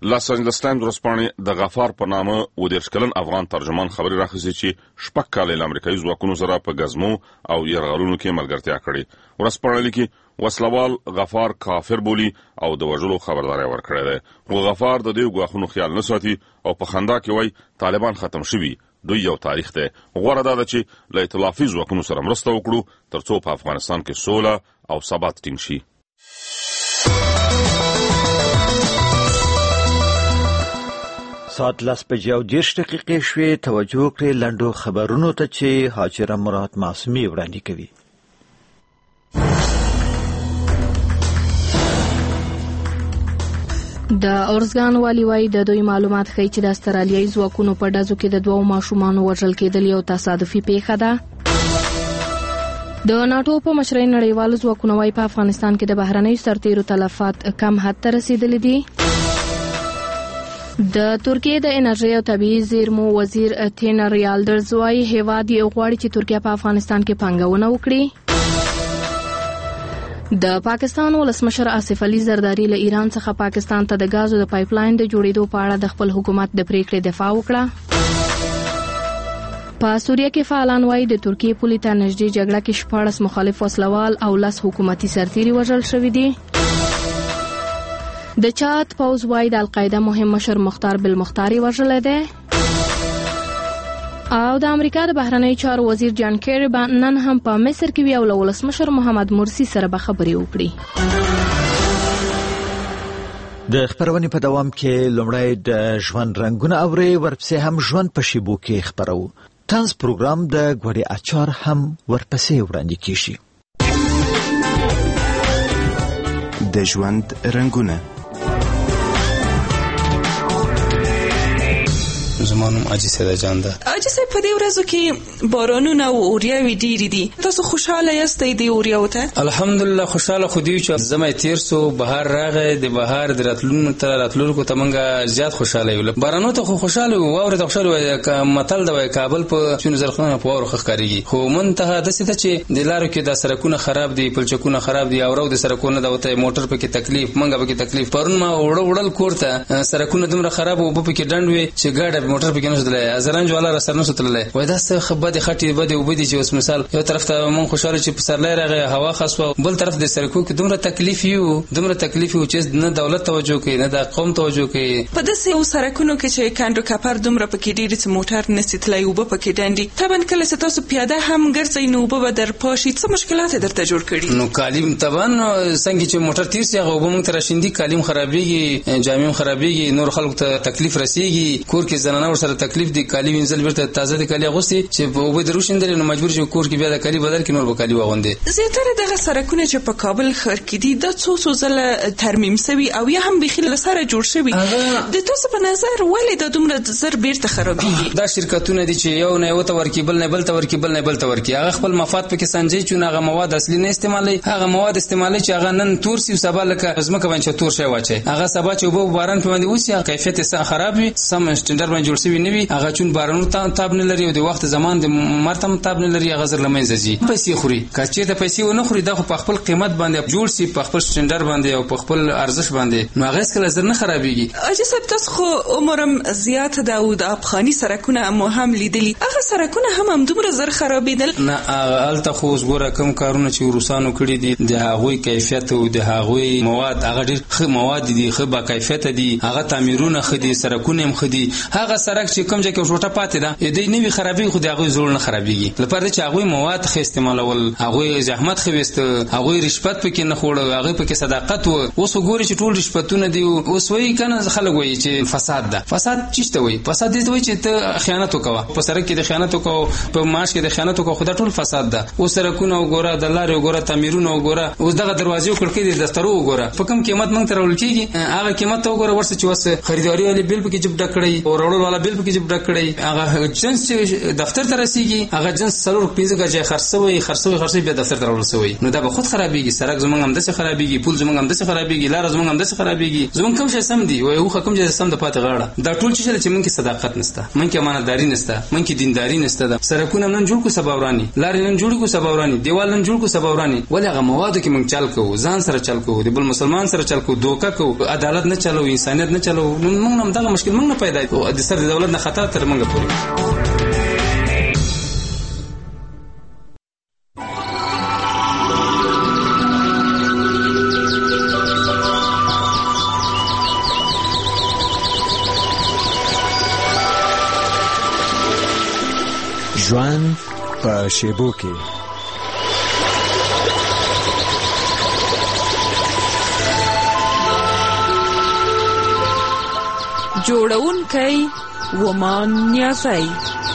لاس انجلس ټایمز ورځپاڼې د غفار په نامه و دیرش کلن افغان ترجمان خبري راخیستې چې شپږ کاله له امریکایي ځواکونو سره په غزمو او یرغلونو کې ملګرتیا کړې. ورځپاڼه لیکي وسلوال غفار کافر بولی او د وژلو خبرداري ورکړې ده. خو غفار د دې ګواښونو خیال نه ساتي او په خندا کې وایي طالبان ختم شوي، دوی یو تاریخ دی. غوړه دا ده چې له ائتلافي ځواکونو سره مرسته وکړو ترڅو په افغانستان کې سوله او ثبات ټینګ شي. ساعت لاس بجې او دېرش دقیقې شوې. توجه کړئ لنډو خبرونو ته چې هاجره مراد معصومي وړاندې کوي. د اورزګان والي وايي د دوی معلومات ښیي چې د استرالیایي ځواکونو په ډزو کې د دوو ماشومانو وژل کېدل یو تصادفي پیښه ده. د ناټو په مشرۍ نړیوالو ځواکونو وايي په افغانستان کې د بهرنیو سرتیرو تلفات کم حد ته رسیدلي دي. د ترکیې د انرژي او طبيعي زیرمو وزیر تین ریالدرز وايي هیواد یې غواړي چې ترکیه په افغانستان کې پانګونه وکړي. د پاکستان ولسمشر آصف علي زرداری له ایران څخه پاکستان ته د غازو د پایپ لاین د جوړېدو په اړه د خپل حکومت د پریکړې دفاع وکړه. په سوریه کې فعالان وايي د ترکیې پولي ته نږدې جګړه کې شپاړس مخالف وسلوال او لس حکومتي سرتیري وژل شوي دي. د چاد پوز وايي د القاعده مهم مشر مختار بالمختاري وژلی دی. او د امریکا د بهرنیو چارو وزیر جان کیری به نن هم په مصر کې وي او له ولسمشر محمد مرسي سره به خبرې وکړي. د خبرونې په دوام کې لومړی د ژوند رنگونه اوري، ورپسې هم ژوند په شیبو کې خبرو. تانس پروګرام د غوړي اچار هم ورپسې وړاندې کیږي. د ژوند رنگونه. زمانم عاجز سیدا جان ده. عاجز په دې ورځو کې بارانونه او اوریاوي ډېری دي. تاسو خوشاله یاستئ د اوریاو ته؟ الحمدلله خوشاله خو دی چې زمای تیر سو بهار راغی، د بهار د راتلونکو ته راتلونکو ته مونږه زیات خوشاله یو. بارانو ته خو خوشاله و او ته خوشاله وای متل د وای کابل په چون زرخونه په اور خخکاریږي. خو منتها د سیده چې د لارو کې د سرکونه خراب دي، پلچکونه خراب دي او رو د سرکونه د وته موټر په کې تکلیف، مونږه په کې تکلیف. پرون ما وړ وړل کوړه سرکونه دومره خراب او په کې ډند وي چې ګاډه موټر په کې نه سدلای ازرنج والا رسنه ستللای. وای دا څه خبره خټي بده وبدي چې اوس مثال یو طرف ته مون خوشاله چې پسرلای راغی هوا خاصه، بل طرف د سرکو کې دومره تکلیف یو دومره تکلیف یو چې نه دولت توجه کوي نه د قوم توجه کوي. په داسې یو سرکونو کې چې کاندو کپر دومره پکې ډېری چې موټر نستلای او په کې ډندي طبعا کله چې تاسو پیاده هم ګرځئ نو به در پاشي څه مشکلات درته جوړ کړي. نو کالیم طبعا څنګه چې موټر تیر سي هغه به مونږ تر شیندي کالیم خرابېږي، جامیم خرابېږي، نور خلکو ته تکلیف رسیږي، کور کې زنانه ور سره تکلیف دي، کالیم انزل ورته تازه دي کالي غوستي چې په وبد روشندل نو مجبور شي کور کې بیا د کالي بدل کې نور به کالي وغوندي. زیاتره دغه سرکونه چې په کابل ښار کې دي د څو څو ځله ترمیم شوی او یا هم بخیل سره جوړ شوی. د تاسو په نظر ولې د دومره زر بیرته خرابېږي؟ دا شرکتونه دي چې یو نه یو ته ورکی بل نه بل ته ورکی بل نه بل ته ورکی، هغه خپل مفاد پکې سنجي چې هغه مواد اصلي نه استعمالي، هغه مواد استعمالي چې هغه نن تور سی سبا لکه ازمکه باندې تور شي واچي، هغه سبا چې وبو باران په باندې اوسي کیفیت یې خراب وي، سم سټنډرډ باندې جوړ شوی نه وي، هغه چون بارانو ته تاب نه لري او د وخت زمان د مرتم تاب نه لري، هغه زر لمنځه ځي. پیسې خوري کچې ته پیسې و نه خوري، دا په خپل قیمت باندې جوړ شي، په خپل سټنډرډ باندې او په خپل ارزښت باندې، نو هغه څه زر نه خرابېږي. اجي صاحب تاسو خو عمرم زیات د او د افغاني سرکونه مو هم لیدلی، هغه سرکونه هم هم دومره زر خرابېدل؟ نه الته خو وګوره کوم کارونه چې روسانو کړی دي د هغوی کیفیت او د هغوی مواد هغه ډېر ښه مواد دي، ښه با کیفیت دي، هغه تعمیرونه ښه دي، سرکونه هم ښه دي. هغه سرک چې کوم ځای کې ټوټه پاتې ده دې نه وی خرابېږي خو د هغوی زړه نه خرابېږي، لپاره چې هغوی مواد ښه استعمالول، هغوی زحمت ښه ویست، هغوی رشوت پکې نه خوړ، هغوی پکې صداقت و. اوس وګورئ چې ټول رشوتونه دي، اوس وایي کنه خلک وایي چې فساد ده. فساد چیشته وایي؟ فساد دې وایي چې ته خیانت وکوه، په سرک کې د خیانت وکوه، په معاش کې د خیانت وکوه، خو دا ټول فساد ده. اوس سرکونه وګوره، د لارې وګوره، تعمیرونه وګوره، اوس دغه دروازې او کړکۍ د دفترو وګوره، په کوم قیمت موږ ته راوړل کېږي، هغه قیمت ته وګوره ورسره چې وس خریداري ولې بیل پکې جب ډکړی او وروړل والا بیل پکې جبر کړی هغه جنس چې دفتر ته رسیږي هغه جنس څلور پنځه غځي خرڅوي خرڅوي خرڅوي به دفتر ته ورسوي نو دا به خود خرابېږي سړک زمونږ هم دسه خرابېږي پول زمونږ هم دسه خرابېږي لار زمونږ هم دسه خرابېږي زمونږ کوم شي سم دي وای هو کوم چې سم د پاتې غاړه دا ټول چې مونږ کې صداقت نشته مونږ کې امانتداري نشته مونږ کې دینداري نشته سړکونه نن جوړ کو سبا ورانی لارې نن جوړ کو سبا ورانی دیوال نن جوړ کو سبا ورانی ولې هغه مواد کې مونږ چل کوو ځان سره چل کوو د بل مسلمان سره چل کوو دوکا کوو عدالت نه چلو انسانیت نه چلو مونږ هم دغه مشکل مونږ نه پیدا کوو د سر د دولت نه خطر تر مونږ پورې ژوند په شیبو کې جوړونکی ومان نیازی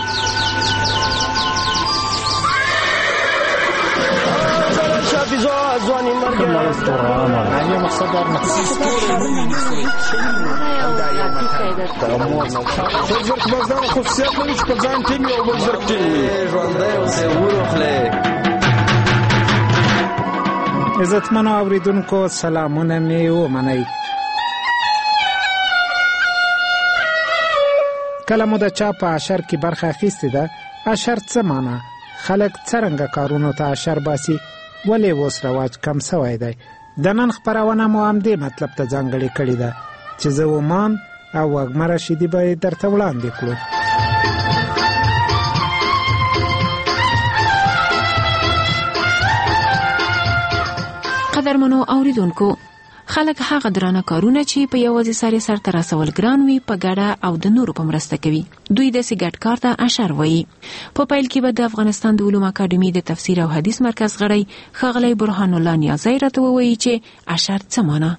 ځواني مرګ نه مقصد دار نه زرک بازار خصوصیت لري چې په ځان ټیم یو بل زرک ټیم ژوندی اوسئ وروخلئ. عزتمنو اورېدونکو سلامونه مې ومنئ. کله مو د چا په اشر کې برخه اخیستې ده اشر څه معنی خلک څرنګه کارونو ته اشر باسي ولې اوس رواج کم سوی دی د نن خپرونه مو همدې مطلب ته ځانګړې کړې ده چې زه ومان او وږمه رشیدي به یې درته وړاندې کړو. قدرمنو اوریدونکو خلک هغه درانه کارونه چې په یوازې ساري سرته رسول ګران وي په ګډه او د نورو په مرسته کوي دوی داسې ګډ کار ته اشر وایي. په پیل کې به د افغانستان د علومو اکاډمي د تفسیر او حدیث مرکز غړی ښاغلی برهان الله نیازی راته ووایي چې اشر څه معنی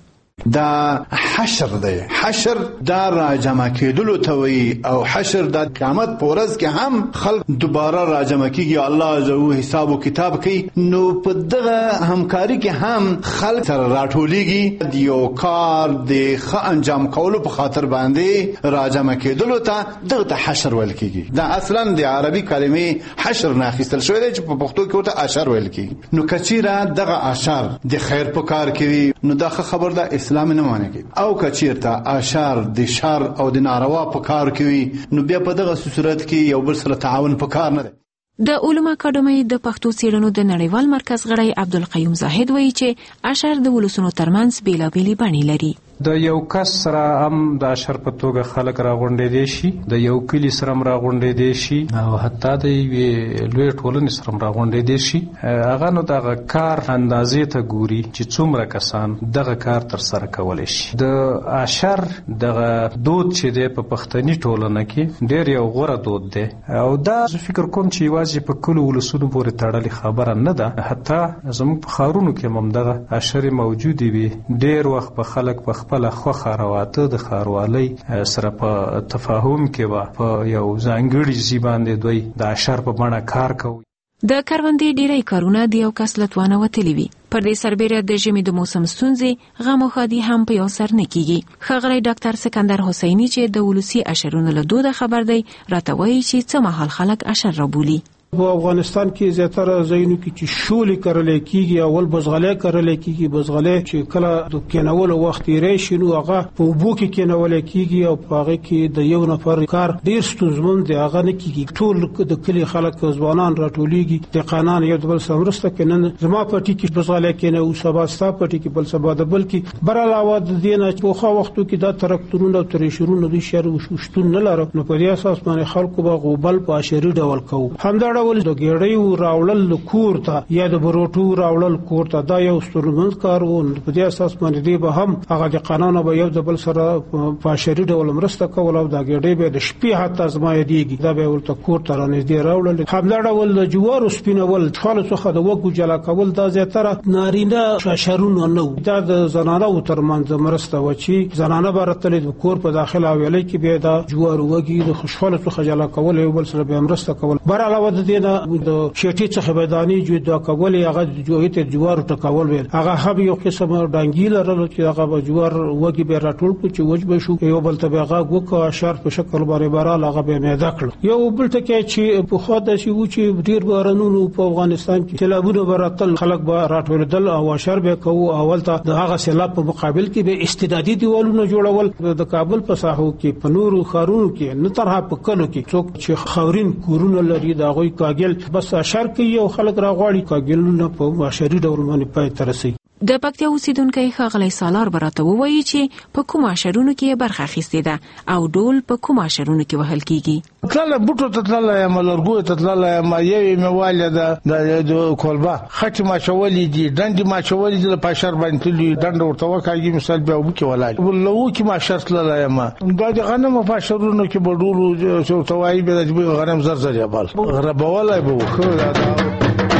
دا حشر دی حشر دا راجمع کېدلو ته وایي او حشر د قیامت په ورځ کې هم خلک دوباره راجمع کېږي الله زو حساب او کتاب کوي نو په دغه همکاري کې هم خلک سره راټولېږي د یو کار د ښه انجام کولو په خاطر باندې راجمع کېدلو ته دغه ته حشر ویل کېږي. دا اصلا د عربي کلمې حشر نه اخیستل شوی دی چې په پښتو کې ورته اشر ویل کېږي. نو کچیره دغه اشر د خیر په کار کوي نو دا خبر ده اسلام نه مانه کوي او کچیرته اشر د شر او د ناروا په کار کوي نو بیا په دغه صورت کې یو بل سره تعاون په کار نه دی. د علومو اکاډمۍ د پښتو څېړنو د نړیوال مرکز غړی عبدالقیوم زاهد وایي چې اشر د ولسونو ترمنځ بیلابېلې بڼې لري. د یو کس سره هم د اشر په توګه خلک راغونډېدی شي د یو کلي سره هم راغونډېدی شي او حتی د یوې لویې ټولنې سره هم راغونډېدی شي. هغه نو دغه کار اندازې ته ګوري چې څومره کسان دغه کار ترسره کولی شي. د اشر دغه دود چې دی په پښتني ټولنه کې ډېر یو غوره دود دی او دا زه فکر کوم چې یوازې په کلو ولسونو پورې تړلې خبره نه ده حتی زموږ په ښارونو کې هم دغه اشرې موجودې وي. ډېر وخت به خلک په خپله خوښه رواته د ښاروالۍ سره په تفاهم کې به په یو ځانګړي ځای باندې دوی د اشر په بڼه کار کوي. د کروندې ډیری کارونه د یو کس له توانه وتلي وي. پر دې سربیره د ژمي د موسم ستونزې غم او ښادي هم په یو سر نه کیږي. ښاغلی ډاکټر سکندر حسیني چې د ولسي اشرونو له دوده خبر دی راته وایي چې څه مهال خلک اشر رابولي. په افغانستان کې زیاتره ځایونو کې چې شولې کرلې کیږي اول بزغلې کرلې کیږي بزغلې چې کله د کېنولو وخت یې راشي نو هغه په اوبو کې کېنولې کیږي او په هغه کې د یو نفر کار ډیر ستونزمن دی هغه نه کیږي. ټول د کلی خلک ځوانان راټولېږي د قانون یو بل سره مرسته کوي. زما پټي کې بزغلې کېنه او سبا ستا پټي کې بل سبا د بل کې بر علاوه د دې نه په خو وختو کې دا ترکتورونه او تریشرونه د شهر وشتون نه لري نو په دې اساس باندې خلکو به غوبل په اشری ډول کوي. همدا ول د ګړیو راولل کور ته یا د بروټو راولل کور ته دا یو سترمن کار و په دې اساس باندې دی به هم هغه د قانون به یو د بل سره په شری ډول مرسته کول او دا ګړی به د شپې حتی ازمایه دیږي دا به ورته کور ته رانږدې راولل. همدا ډول د جوارو سپینول خالص څخه د وګو جلا کول دا زیاتره نارینه شاشرونه نو دا د زنانه ترمنځ مرسته و چې زنانه برتل د کور په داخله ویلې کې به دا جوارو وګي د خوشحاله څخه جلا کول یو بل سره به مرسته کول. بر علاوه د دینه د شټي څخه بدانی جوړ کول هغه جوړیت جوار ټکول ویل هغه هم یو قسم ډانګی لرل چې هغه جوار وګي به راټول کو چې وجبه شو یو بل ته هغه وکړه اشار په شکل باندې بارال هغه به میدا کړ یو بل ته کې چې په خاطر شي و چې ډیر بارانونو په افغانستان کې سیلابونه براتل خلک به راټول دل او اشار به کو اول ته د هغه سیلاب په مقابل کې به استعدادي دیوالونه جوړول د کابل په ساحو کې په نورو خارونو کې نه ترها په کلو کې څوک چې خاورین کورونه لري دا غوي کاګل بس اشار کوي او خلک راغواړي کاګلونه په معاشري ډول باندې پای ترسي د پکتیا اوسیدونکو ښاغلی سالار براته وایي چې په کوم اشرونو کې برخه اخیستې ده او ډول په کوم اشرونو کې وهل کیږي تل بوټو ته تل یم لرګو ته تل یم یوې مواله ده د کولبا خټ ما شولې دي ډنډ ما شولې دي په اشر باندې تللی ډنډ ورته وکاږي مثال به وکي ولای ولو کې ما شرط لایم دا د غنم په اشرونو کې بډورو چې توای به د غنم زر زر یبال غربولای به خو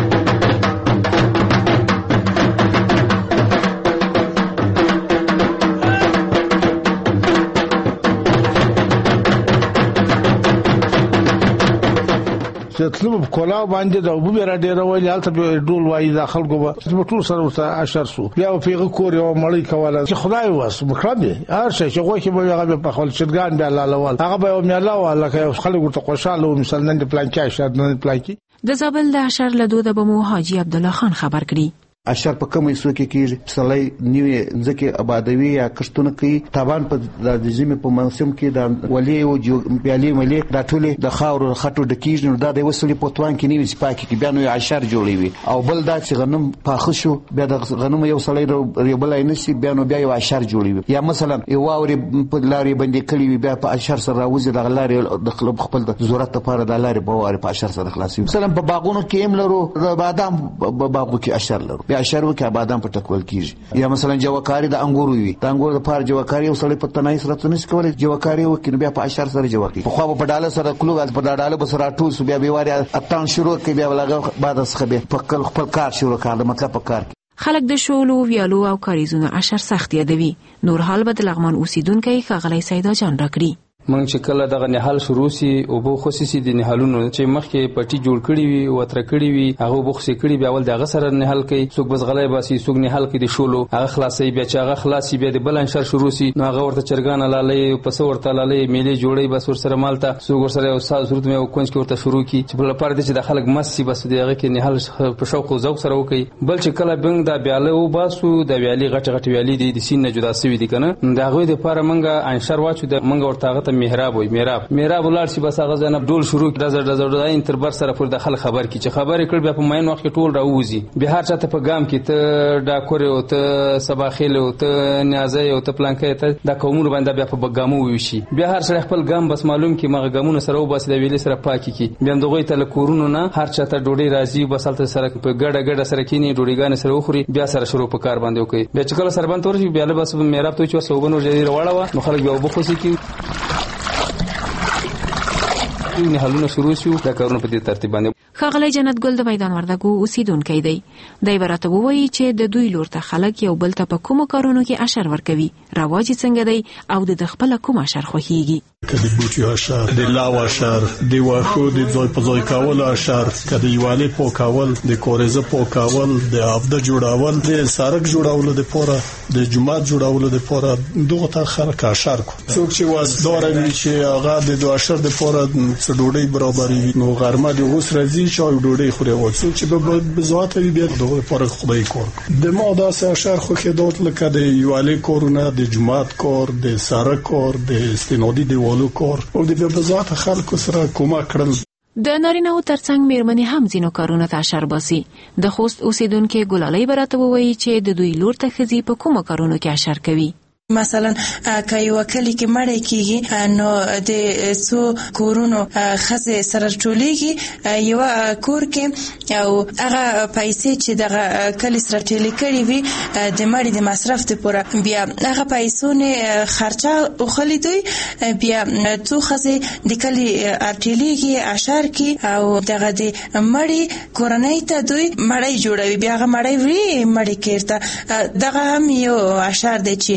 تلو په کولاو باندې د ابو بیره ډیر ویل حالت به ډول وای داخل کوه چې ټول سره ورته اشر سو بیا په کور یو مړی کوله چې خدای واس مکرمه هر شي چې غوښه به هغه په خپل چرګان بیا لالوال هغه به مې الله والله که خلک ورته خوشاله مثلا نن د پلان کې اشر نن پلان کې د زابل د اشر له دوه بمو حاجی عبد الله خان خبر کړي اشر په کومه سو کې کېږي سړی نیوي ځکه آبادوي یا کښتونه کوي تابان په د ځمې په موسم کې د ولي او پیالي ملي د ټوله د خاور خټو د کېږي نو دا د وسلې په توان کې نیوي سپاکي کې بیا نو اشر جوړوي او بل دا چې غنم پاخه شو بیا د غنم یو سړی ریبلای نشي بیا نو بیا یو اشر جوړوي یا مثلا یو واوري په لارې باندې کړي بیا په اشر سره راوځي د لارې د خپل خپل د ضرورت لپاره د لارې بواري په اشر سره خلاصي مثلا په باغونو کې هم لرو د بادام باغو کې اشر لرو بیا اشر وکي بادام په ټکول کیږي یا مثلا جوکاری د انګورو وي د انګورو د پار جوکاری او سړی په تنای سره تنس کولای جوکاری وکي بیا په اشر سره جوکي په خو په ډاله سره کلوګ په ډاله به سره ټول سو بیا بیواري اتان شروع کوي بیا ولګه بعد څخه به په خپل کار شروع کړه مطلب په کار خلک د شولو ویالو او کاریزونو اشر سخت یادوي نور حال به د لغمان اوسیدونکو ښاغلی سیدا جان راکړي مونږ چې کله دغه نهال شروع سي او بو خصوصي د نهالونو چې مخکې پټي جوړ کړی وي او تر کړی وي هغه بوخسي کړی بیا ول دغه سره نهال کوي څوک بس غلای باسي څوک نهال کوي د شولو هغه خلاصي بیا چې هغه خلاصي بیا د بلن شر شروع سي نو هغه ورته چرګان لالې پس ورته لالې میلې جوړي بس ور سره مالته څوک ور سره او ساز صورت مې کونج کې ورته شروع کی چې بل لپاره چې د خلک مسي بس دغه کې نهال په شوق او ذوق سره وکي بل چې کله بنګ دا بیاله او باسو د ویالي غټ غټ ویالي د سین نه جدا سوي دي کنه دا غوي د لپاره منګه انشر واچو د منګه ورته هغه ته محراب وي محراب میرا بولار شي بس هغه زنه ډول شروع کړه زړه زړه د انتر بر سره پر د خلک خبر کی چې خبرې کړ بیا په ماین وخت کې ټول راوځي بهار چاته په ګام کې ته ډاکور او ته سباخیل او ته نیازه او ته پلانکې ته د قومونو باندې بیا په بګامو ویشي بهار سره خپل ګام بس معلوم کی مغه ګامونو سره وباس د ویلې سره پاکي کی بیا دغه ته کورونو نه هر چاته ډوډۍ راځي بس تل سره په ګډه ګډه سره کینی ډوډۍ سره وخوري بیا سره شروع په کار باندې وکي بیا چې کله سره باندې ورشي بیا له بس میرا ته چې وسوبنو جدي راوړا نو خلک بیا وبخوسي کی نه حلونه شروع شو دا کارونه په دې ترتیب باندې ښاغلی جنت ګل د میدان وردګو اوسیدونکی دی دی براته وایي چې د دوی لور ته خلک یو بل ته په کومو کارونو کې اشر ورکوي رواج څنګه دی او د خپل کوم اشر خوښیږي کدی بوټي اشر د لاو اشر د واخو د ځای په ځای کول اشر کدی یوالي پوکاول د کورزه پوکاول د افده جوړاول د سارک جوړاول د پوره د جماعت جوړاول د پوره دغه تر خلک اشر کو څوک چې واسدار وي چې هغه د دوه اشر د پوره ډوډۍ برابرې نو غرمه د اوس راځي چې ډوډۍ خوري او څوک چې به ذات وي بیا دغه پوره خدای کور د ما داسې اشر خو کې دوت لکه د یوالي کورونه د جماعت کور د سارک کور د استنادي دیوالو کور او د بذات خلکو سره کومه کړل د نارینه ترڅنګ میرمنې هم ځینو کارونه ته اشر باسي د خوست اوسیدونکو ګلالۍ براته وایي چې د دوی لور ته ښځې په کومو کارونو کې اشر کوي مثلا که یو کلی کې مړی کیږي نو د څو کورونو خزه سره ټولیږي یو کور کې او هغه پیسې چې دغه کلی سره ټیلی کړي وي د مړی د مصرف لپاره بیا هغه پیسو نه خرچه او خلی دوی بیا څو خزه د کلی ارټیلیږي اشر کی او دغه د مړی کورنۍ ته دوی مړی جوړوي بیا هغه مړی وی مړی کېرته دغه هم یو اشر دی چې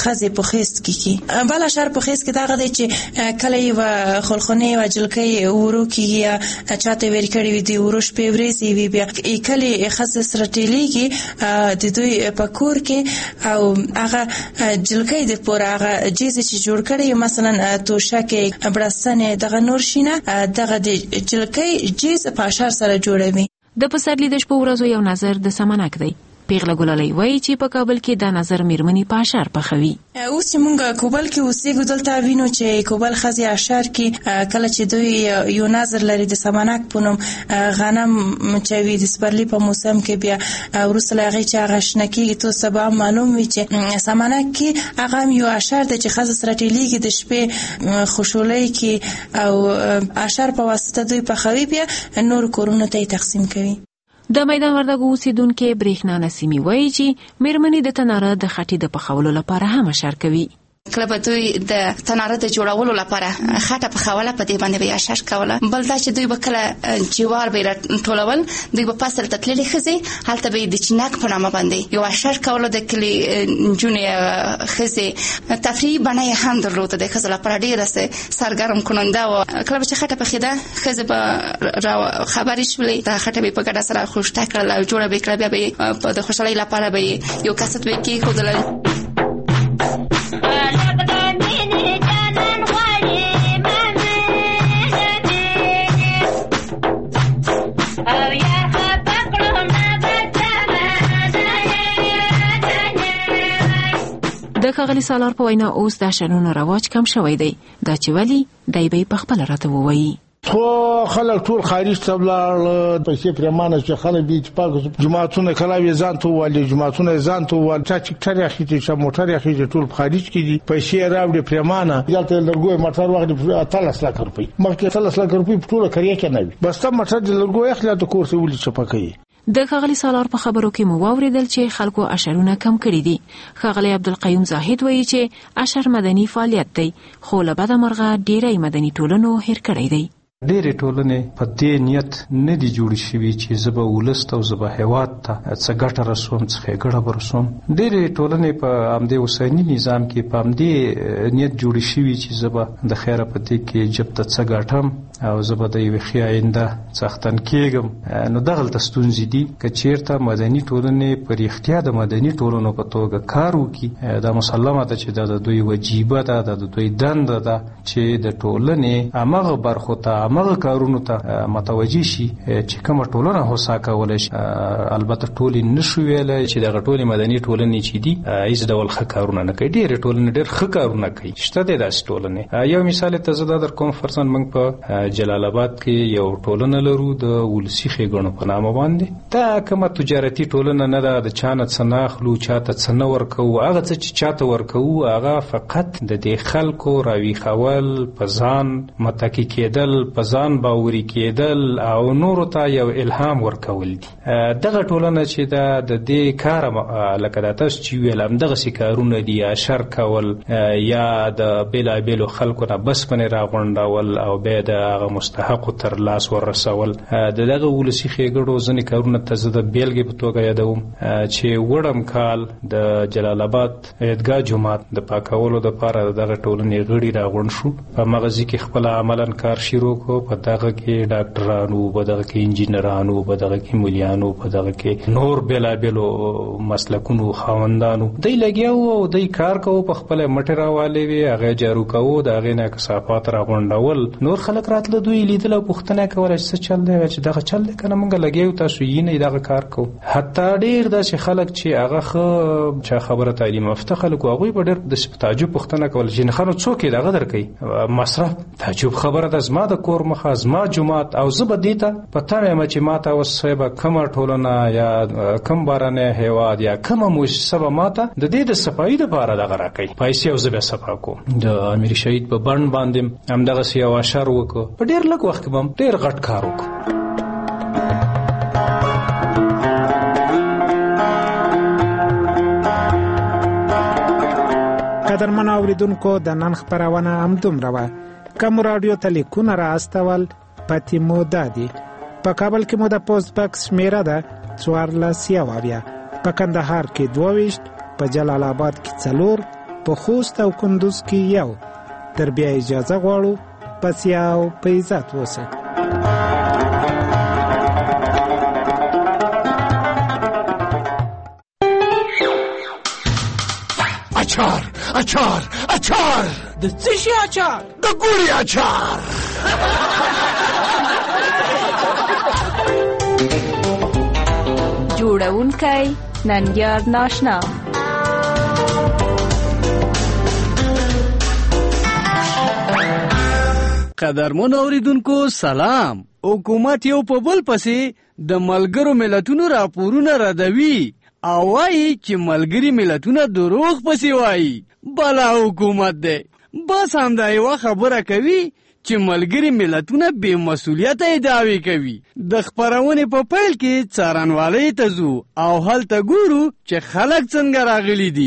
خزه په خېست کې بل اشر په خېست کې دا غدي چې کله یو خلخونه او جلکې ورو کې چاته ور کړی وي دی ورش په ورسي وی بیا کله خزه سره ټیلیږي د دوی په کور کې او هغه جلکې د پور هغه جیز چې جوړ کړي مثلا توشکه برسنه دغه نور شینه دغه د جلکې جیز په اشر سره جوړوي. د پسرلی د شپو ورځو یو نظر د سمنک دی. پیغله ګلالۍ وایي چې په کابل کې دا نظر میرمنې په اشر پخوي. اوس چې مونږ کوبل کې اوسېږو دلته وینو چې کوبل ښځې اشر کې کله چې دوی یو نظر لري د سمنک په نوم غنم چوي د سپرلي په موسم کې بیا وروسته له هغې چې هغه شنه کېږي تو سبا معلوم وي چې سمنک کې هغه هم یو اشر دی چې ښځه سره ټیلیږي د شپې خوشحالۍ کې او اشر په واسطه دوی پخوي بیا نور کورونو ته یې تقسیم کوي. د میدان وردګو اوسیدونکو برېښنا نسیمي وایي چې میرمنې د تناره د خټې د پخولو لپاره هم اشر کوي. کله به دوی د تناره د جوړولو لپاره خټه پخوله په دې باندې به اشر کوله. بل دا چې دوی به کله جوار به ټولول دوی به پاسل تتللې خزي هلته به د چینک په نامه باندې یو اشر کوله د کلی جونې خزي تفریح باندې هم درلوده د خزل لپاره ډیره سرګرم کننده و. کله چې خټه پخېده خزي به خبرې شولې د خټه به په ګډه سره خوشته کړل جوړه به کړه بیا به د خوشحالۍ لپاره به یو کاست به کې خودل. د ښاغلي سالار په وینا اوس د اشرونو رواج کم شوی دی. دا چې ولې دی به په خپل راته ووایي. خو خلک ټول خارج ته ولاړ پیسې پرمانه چې خلک به اتفاق جماعتونه کلاوي ځان ته ولې جماعتونه ځان ته ول چې ټری اخیته چې موټر اخیته ټول خارج کې دي پیسې راوړي پرمانه یالته لرګوي موټر وخت اتلس لک روپۍ مخکې اتلس لک روپۍ په ټول کړی کې نه وي بس ته موټر د لرګوي اخلي ته کورس ولې چپکې. د ښاغلي سالار په خبرو کې مو واوریدل چې خلکو اشرونه کم کړي دي. ښاغلي عبدالقیوم زاهد وایي چې اشر مدني فعالیت دی خو له بده مرغه ډیری مدني ټولنو هیر کړی دی. ډېرې ټولنې په دې نیت نه دي جوړې شوي چې زه به ولس ته او زه به هېواد ته څه ګټه رسوم څه ښېګړه به رسوم. ډېرې ټولنې په همدې اوسني نظام کې په همدې نیت جوړې شوي چې زه به د خیره په دې کې جب ته څه ګټم او زه به د یوې ښې آینده څښتن کېږم. نو دغلته ستونزې دي که چېرته مدني ټولنې په رښتیا د مدني ټولنو په توګه کار وکړي دا مسلمه ده چې دا د دوی وجیبه ده دا د دوی دنده ده چې د ټولنې همغه برخو ته همغه کارونو ته متوجه شي چې کومه ټولنه هوسا کولی شي. البته ټولې نشو ویلی چې دغه ټولې مدني ټولنې چې دي هېڅ ډول ښه کارونه نه کوي. ډېرې ټولنې ډېر ښه کارونه کوي شته دی داسې ټولنې. یو مثال ته زه دا در کوم فرضاً موږ په جلال آباد کې یو ټولنه لرو د ولسي ښېګڼو په نامه باندې. دا کومه تجارتي ټولنه نه ده د چا نه څه نه اخلو چاته څه نه ورکوو. هغه څه چې چاته ورکوو هغه فقط د دې خلکو راویښول په ځان متکي کېدل په ځان باوري کېدل او نورو ته یو الهام ورکول دي. دغه ټولنه چې دا د دې کاره لکه دا تاسو چې ویل همدغسې کارونه دي اشر کول یا د بېلابېلو خلکو نه بسپنې راغونډول او بیا د هغه مستحقو تر لاس وررسول. د دغه ولسي ښېګړو ځینې کارونه ته زه د بېلګې په توګه یادوم چې وړم کال د جلال آباد عیدګاه جومات د پاکولو دپاره د دغه ټولنې غړي راغونډ شو. په مغزي کې خپله عملا کار شروع کړو. په دغه کې ډاکټرانو په دغه کې انجینرانو په دغه کې مولیانو په دغه کې نور بېلابېلو مسلکونو خاوندانو دوی لګیا وو او دوی کار کوو په خپله مټې راوالې وې هغه جارو کوو د هغې نه کثافات راغونډول. نور خلک راتله دوی لیدل او پوښتنه کوله چې څه چل دی چې دغه چل دی که نه موږ لګیا یو تاسو یې نه دغه کار کوو. حتی ډېر داسې خلک چې هغه ښه چا خبره تعلیم یافته خلک وو هغوی به ډېر داسې په تعجب پوښتنه کوله چې نه ښه نو څوک یې دغه درکوي مصرف. تعجب خبره ده زما د کور مخه زما جومات او زه به دې ته په تمه یم چې ما ته اوس صاحبه کومه ټولنه یا کوم بهرنی هېواد یا کومه مؤسسه به ما ته د دې د صفایي دپاره دغه راکوي پیسې او زه بیا صفا کوم. د امیر شهید په بڼ باندې همدغسې یو اشر وکړو. په ډېر لږ وخت کې به هم ډېر غټ کار وکړو. قدرمن اوریدونکو د نن خپرونه همدومره وه. کوم راډیو ته لیکونه را استول پتې مو دادي. په کابل کې مو د پوسټ باکس شمیره ده څوارلس یو اویا، په کندهار کې دوه ویشت، په جلال آباد کې څلور، په خوست او کندوز کې یو. تر بیا اجازه غواړو پس یو په عزت اوسئ. اچار اچار اچار د څه شي اچار؟ د ګوړې اچار. جوړونکی ننګیار ناشنا. قدرمن اوریدونکو سلام. حکومت یو په بل پسې د ملګرو ملتونو راپورونه ردوي او وایي چې ملګری ملتونه دروغ پسې وایي. بلا حکومت دی. بس همدا یوه خبره کوي چې ملګری ملتونه بې مسؤلیته ادعاوې کوي. د خپرونې په پیل کې څارنوالۍ ته ځو او هلته ګورو چې خلک څنګه راغلي دي.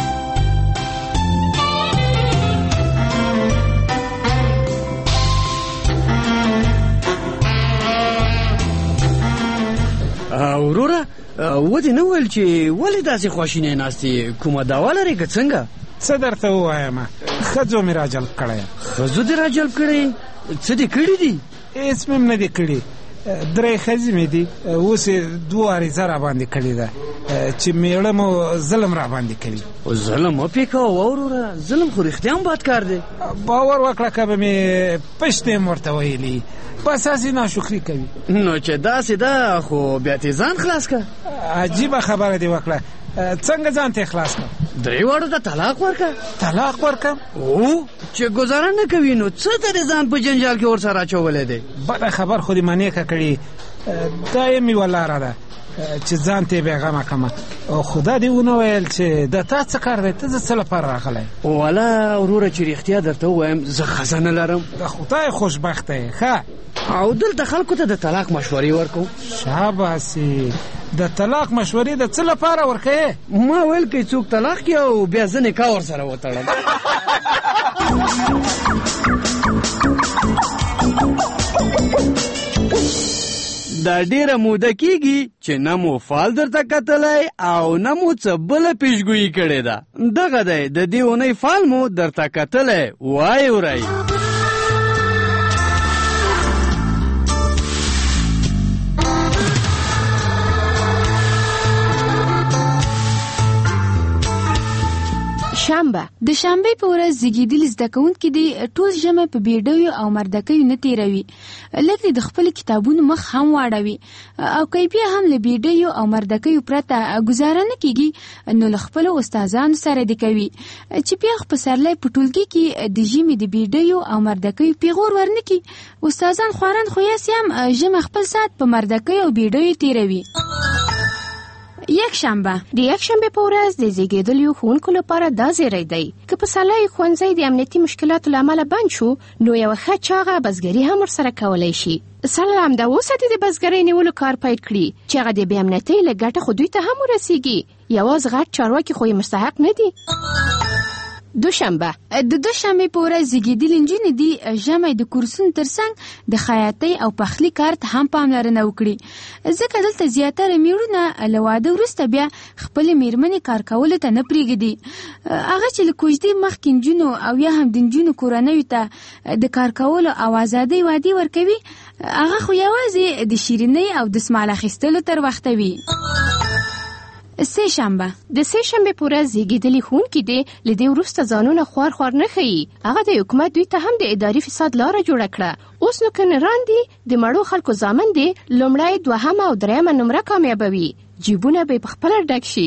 وروره ودې نه ویل چې ولې داسې خواشینی ناستې؟ کومه دعوا لرې که څنګه؟ څه درته ووایم، ښځو مې راجلب کړی. ښځو دې راجلب کړی؟ څه دې کړي دي؟ هېڅ مې نه دي کړي. درې ښځې مې دي، اوس یې دوه عریضه را باندې کړې ده چې میړه مو ظلم را باندې کوي. ظلم مه پې کوه وروره، ظلم خو رښتیا هم بد کار دی. باور وکړه که به مې پشتې م ورته ویلي، بس هسې ناشکري کوي. نو چې داسې ده خو بیا تې ځان خلاص که. عجیبه خبره دې وکړه. څنګه ځان ته خلاص کړم؟ درې واړو ته طلاق ورکړه. طلاق ورکړم؟ او چې ګزاره نه کوي نو څه ته دې ځان په جنجال کې ورسره اچولی دی؟ بده خبر خو دې منې کړي. دا یې مې یوه لاره ده چې ځان ته یې بېغمه کړمه. خو دا دې ونه ویل چې د تا څه کار دی؟ ته زه څه لپاره راغلی؟ والا وروره چې رښتیا درته ووایم زه ښځه نه لرم. د خدای خوشبخته یې. ښه او دلته خلکو ته د طلاق مشورې ورکو. شاباسي. د طلاق مشورې د څه لپاره ورکوې؟ ما ویل که څوک طلاق کړي او بیا زه نکاح ورسره وتړم. دا ډیره موده کیږي چې نه مو فال درته کتلی او نه مو څه بله پیشګویي کړې ده. دغه دی د دې اونۍ فال مو درته کتلی. وای ورئ شنبه. د شنبې په ورځ زیږیدلي زده کوونکي دي ټول ژمی په بیډیو او مردکیو نه تیروي. لږ د خپل کتابونو مخ هم واړوي او که بیا هم له بیډیو او مردکیو پرته ګزاره نه کیږي نو له خپلو استادانو سره دې کوي چې بیا خو پسرلی په ټولګي کې د ژمي د بیډیو او مردکیو پیغور ورنکي. استادان خواران خو یاسې هم ژمی خپل ساعت په مردکیو او بیډیو تیروي. یک شنبه. د یک شنبې په ورځ د زیږیدلیو ښوونکو لپاره دا زیری دی که په سالای ښوونځی د امنیتي مشکلاتو له امله بند شو نو یوه ښه چاغه بزګري هم ورسره کولی شي. ساله همدا اوسه د بزګرۍ نیولو کار پیل کړي چې هغه د بې امنیتۍ له ګټه خو دوی ته هم ورسیږي. یوازې غټ چارواکي خو یې مستحق نه دي. دوشنبه. د دوشنبې په ورځ زیږیدلي نجونې دي ژمی د کورسونو ترڅنګ د خیاطۍ او پخلي کار ته هم پاملرنه وکړي ځکه دلته زیاتره میړونه له واده وروسته بیا خپلې میرمنې کار کولو ته نه پرېږدي. هغه چې له کوژدې مخکې نجونو او یا هم د نجونو کورنیو ته د کار کولو او ازادۍ وعدې ورکوي هغه خو یوازې د شیرینۍ او دستمال اخیستلو تر وخته وي. سه شنبه. د سه شنبې په ورځ زیږیدلي ښوونکي دي له دې وروسته ځانونه خوار خوار نه ښیي. هغه د حکومت دوی ته هم د اداري فساد لاره جوړه کړه. اوس نو که نران دي د مړو خلکو زامن دي لومړی دوهمه او دریمه نمره کامیابوي. جیبونه به یې پخپله ډک شي.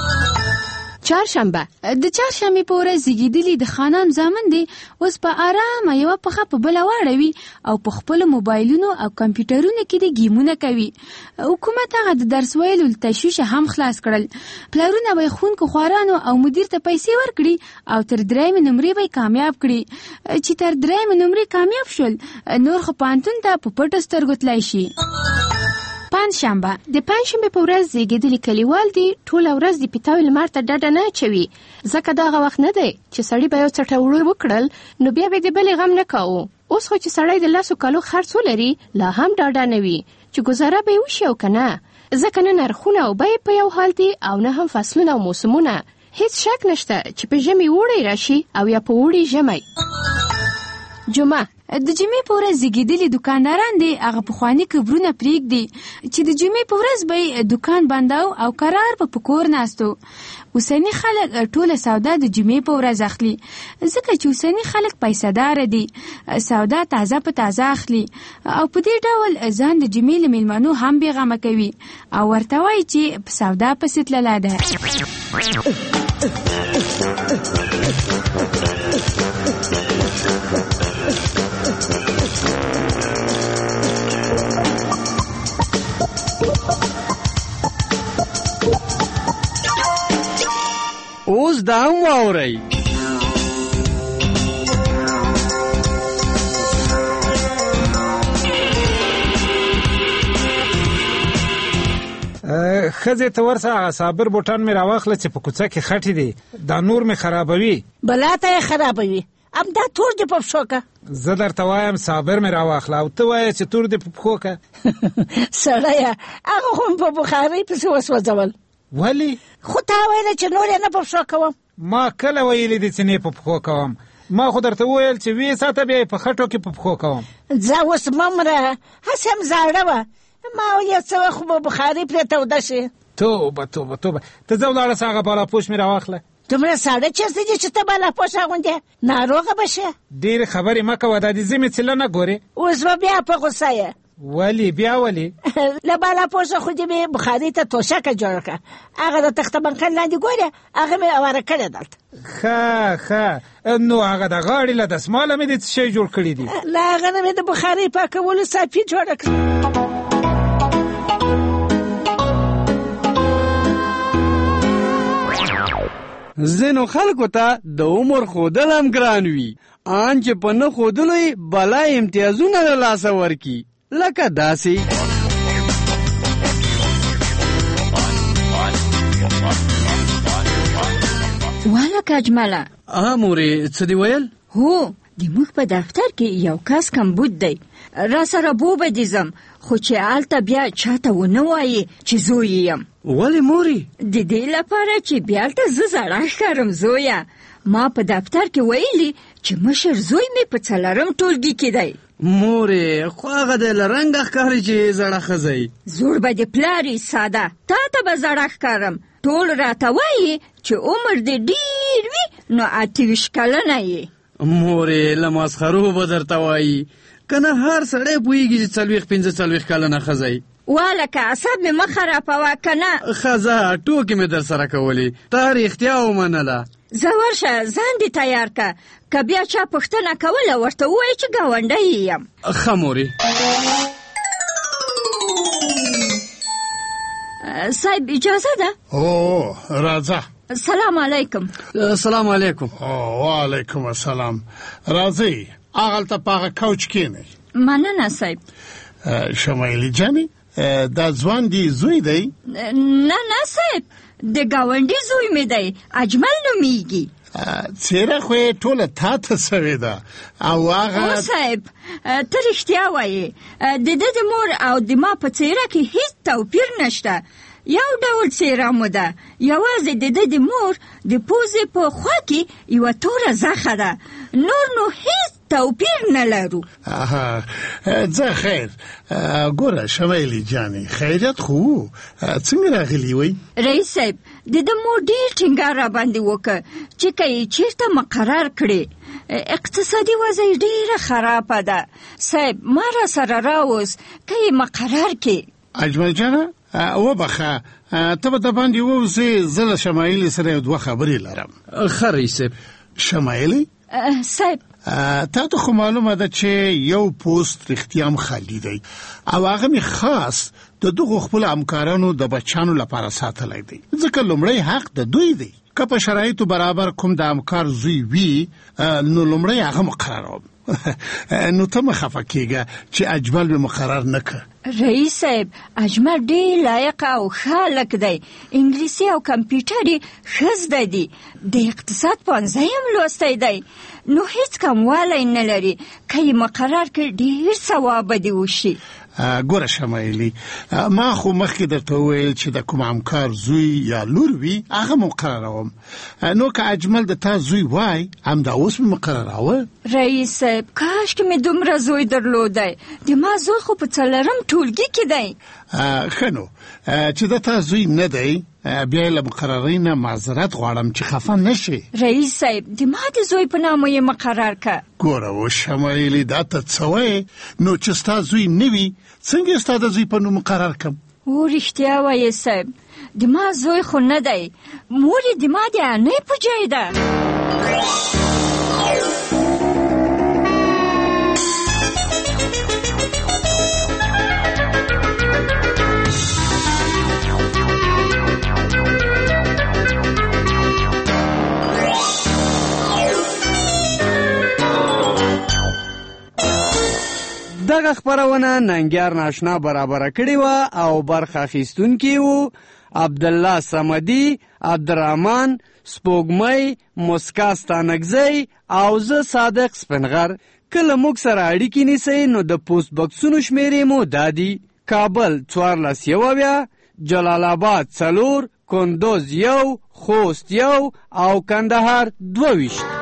چهارشنبه. د چهارشنبې په ورځ زیږیدلي د خانان زامن دي اوس په ارامه یوه پښه په بله واړوي او په خپلو موبایلونو او کمپیوټرونو کې د ګیمونه کوي. حکومت هغه د درس ویلو له تشویشه هم خلاص کړل. پلرونه به یې ښوونکو خوارانو او مدیر ته پیسې ورکړي او تر درېیمې نمرې به یې کامیاب کړي. چې تر درېیمې نمرې کامیاب شول نور خو پوهنتون ته په پټو سترګو تللی شي. پنجشنبه. د پنجشنبې په ورځ زیږیدلي کلیوال دي ټوله ورځ د پیتاوي لمر ته ډډه نه اچوي ځکه دا هغه وخت نه دی چې سړي به یو څټه اوړه وکړل نو بیا به د بلې غم نه کوو. اوس خو چې سړی د لسو کالو خرڅ ولري لا هم ډاډه نه وي چې ګزاره به یې وشي او که نه ځکه نه نرخونه او بیې په یو حال دي او نه هم فصلونه او موسمونه. هیڅ شک نشته چې په ژمي وړی راشي او یا په وړي ژمی. جمعه د جمعې په ورځ زیږېدلي دکانداران دي هغه پخواني قبرونه پرېږدي چې د جمعې په ورځ به دکان بنداو او قرار به په کور ناستو. اوسني خلک ټوله سودا د جمعې په ورځ اخلي ځکه چې اوسني خلک پیسه دار دي، سودا تازه په تازه اخلي او په دې ډول ځان د جمعې له میلمنو هم بېغمه کوي او ورته وایي چې په سودا پسې تلله ده. اوس دا هم واورئ. ښځې ته ورسه هغه صابر بوټان مې راواخله چې په کوڅه کې خټې دي، دا نور مې خرابوي. بلا ته یې خرابوي، ام دا تور دې په پښو که. زه درته وایم صابر مې راواخله او ته وایې چې تور دې په پښو که. سړیه هغه خو مې په بخارۍ پسې وسوځول. ولې؟ خو تا ویله چې نور یې نه په پښو کوم. ما کله ویلي دي چې نه په پښو کوم؟ ما خو درته وویل چې وې ساعته بیا په خټو کې په پښو کوم. ځه اوس ممره، هسې هم زاړه وه، ما یو څه وخت خو به بخارۍ پرې توده شي. توبه توبه توبه، ته ځه ولاړه سه هغه بالاپوش مې راواخله. دومره ساړه چېرته دي چې ته بالاپوش اغوندې؟ ناروغه به شې. ډېرې خبرې مه کوه، دا د زمې څله نه ګورې. اوس به بیا په غوسه یې. ولی بیا ولی؟ له بالاپوشه خو دې مې بخارۍ ته توشکه جوړه کړه، هغه د تخته بنکن لاندې ګورې، هغه مې اواره کړې دلته. ښه ښه، نو هغه د غاړې له دسماله مې دې څه شی جوړ کړي دي؟ له هغه نه مې د بخارۍ پاکولو صافي جوړه کړه. ځینو خلکو ته د عمر ښودل هم ګران وي، ان چې په نه ښودلو یې بلا امتیازونه له لاسه ورکي، لکه داسې. والکه اجمله. ها مورې، څه دې ویل؟ هو، د موږ په دفتر کې یو کس کمبود دی، را سره بوبه دي ځم، خو چې هلته بیا چاته ونه وایي چې زوی یم. ولې مورې؟ د دې لپاره چې بیا هلته زه زړه ښکارم زویه. ما په دفتر کې ویلي چې مشر زوی مې په څلورم ټولګي کې دی. مورې، خو هغه د له رنګه ښکاري چې زړه ښځی. زوړ به دې پلاري ساده، تا ته به زړه ښکارم. ټول راته وایي چې عمر دې ډېر وي، نو اته ویشت کلنه یې. مورې، له مسخرو به درته وایي، که نه هر سړی پوهېږي چې څلوېښت پنځه څلوېښت کلنه ښځی. والکه اعصاب مې مه خرابوه که نه. ښځه ټوکې مې در سره کولې، تا رښتیا ومنله. زه ورشه ځان دې تیار که، که بیا چا پوښتنه کوله ورته ووایي چې ګاونډی یم. ښه مورې. صاحب اجازه ده؟ او راځه. سلام علیکم. سلام علیکم. وعلیکم السلام. راځئ هغلته په هغه کوچ کښېنئ. مننه صاحب. شمایلي جانې، دا ځوان دی زوی دی؟ نه نه صاحب، د ګاونډي زوی مې دی، اجمل نومیږي. څېره خو یې ټوله تا ته سوې ده او هغه. او صاحب ته رښتیا وایې، د ده د مور او د ما په څېره کې هیڅ توپیر نشته، یو ډول څېره مو ده، یوازې د ده د مور د پوزې په خوا کې یوه توره زخه ده، نور نو هیڅ توپیر نه لرو. ځه خیر. ګوره شمایلي جانې، خیریت خو څنګه راغلی وی؟ رئیس صاحب د ده مور ډېر ټینګار را باندې وکړ چې که یې چېرته مقرر کړې، اقتصادي وضع یې ډېره خرابه ده. صاحب ما را سره راووس که یې مقرر کړې. اجمل جانه وبخه، ته به د باندې ووځې، زه له شمایلي سره یو دوه خبرې لرم. ښه رئیس صاحب. شمایلي صاحب، تا ته خو معلومه ده چې یو پوسټ رښتیا هم خالی دی او هغه مې خاص د دغو خپلو همکارانو د بچیانو لپاره ساتلی دی، ځکه لومړی حق د دوی دی. که په شرایطو برابر کوم د همکار زوی وي، نو لومړی هغه مقرروم. نو ته مه خفه کېږه چې اجمل مې مقرر نه کړ. رئیس صاحب اجمل ډېر لایق او ښه هلک دی، انګلیسي او کمپیوټر یې ښه زده دي، د اقتصاد پوهنځی هم لوستی دی، نو هیڅ کموالی نه لري. که یې مقرر کړ ډېر ثواب به دې وشي. ګوره شمایلی ما خو مخکې درته وویل چې د کوم همکار زوی یا لور وي هغه مقرروم نو که اجمل د تا زوی وای هم دا اوس مقرراوه رئیس صاحب کاش که مې دومره زوی درلودی د ما زوی خو په څلورم ټولګي کې دی ښه نو چې د تا زوی نه دی بیا له مقررۍ نه معذرت غواړم چې خفه نشي رئیس صاحب د ما د زوی په نامه یې مقرر که ګوره و شمایلي دا ته څه وایې نو چې ستا زوی نه وي څنګه ستا د زوی په نوم مقرر کړم او رښتیا وایې صاحب د ما زوی خو نه دی مور یې د ما د انۍ په جای ده دغه خبرونه ننګیار ناشنا برابر کړی و او برخه اخیستونکي و عبدالله صمدي، عبدالرحمن سپوږمۍ، مسکا ستانکزی او زه صادق سپنغر. کله موږ سره اړیکې نیسئ نو د پوسټ بکسونو شمیرې مو دادي: کابل څوارلس یو اویا، جلال آباد څلور، کندوز یو، خوست یو او کندهار دوه ویشت.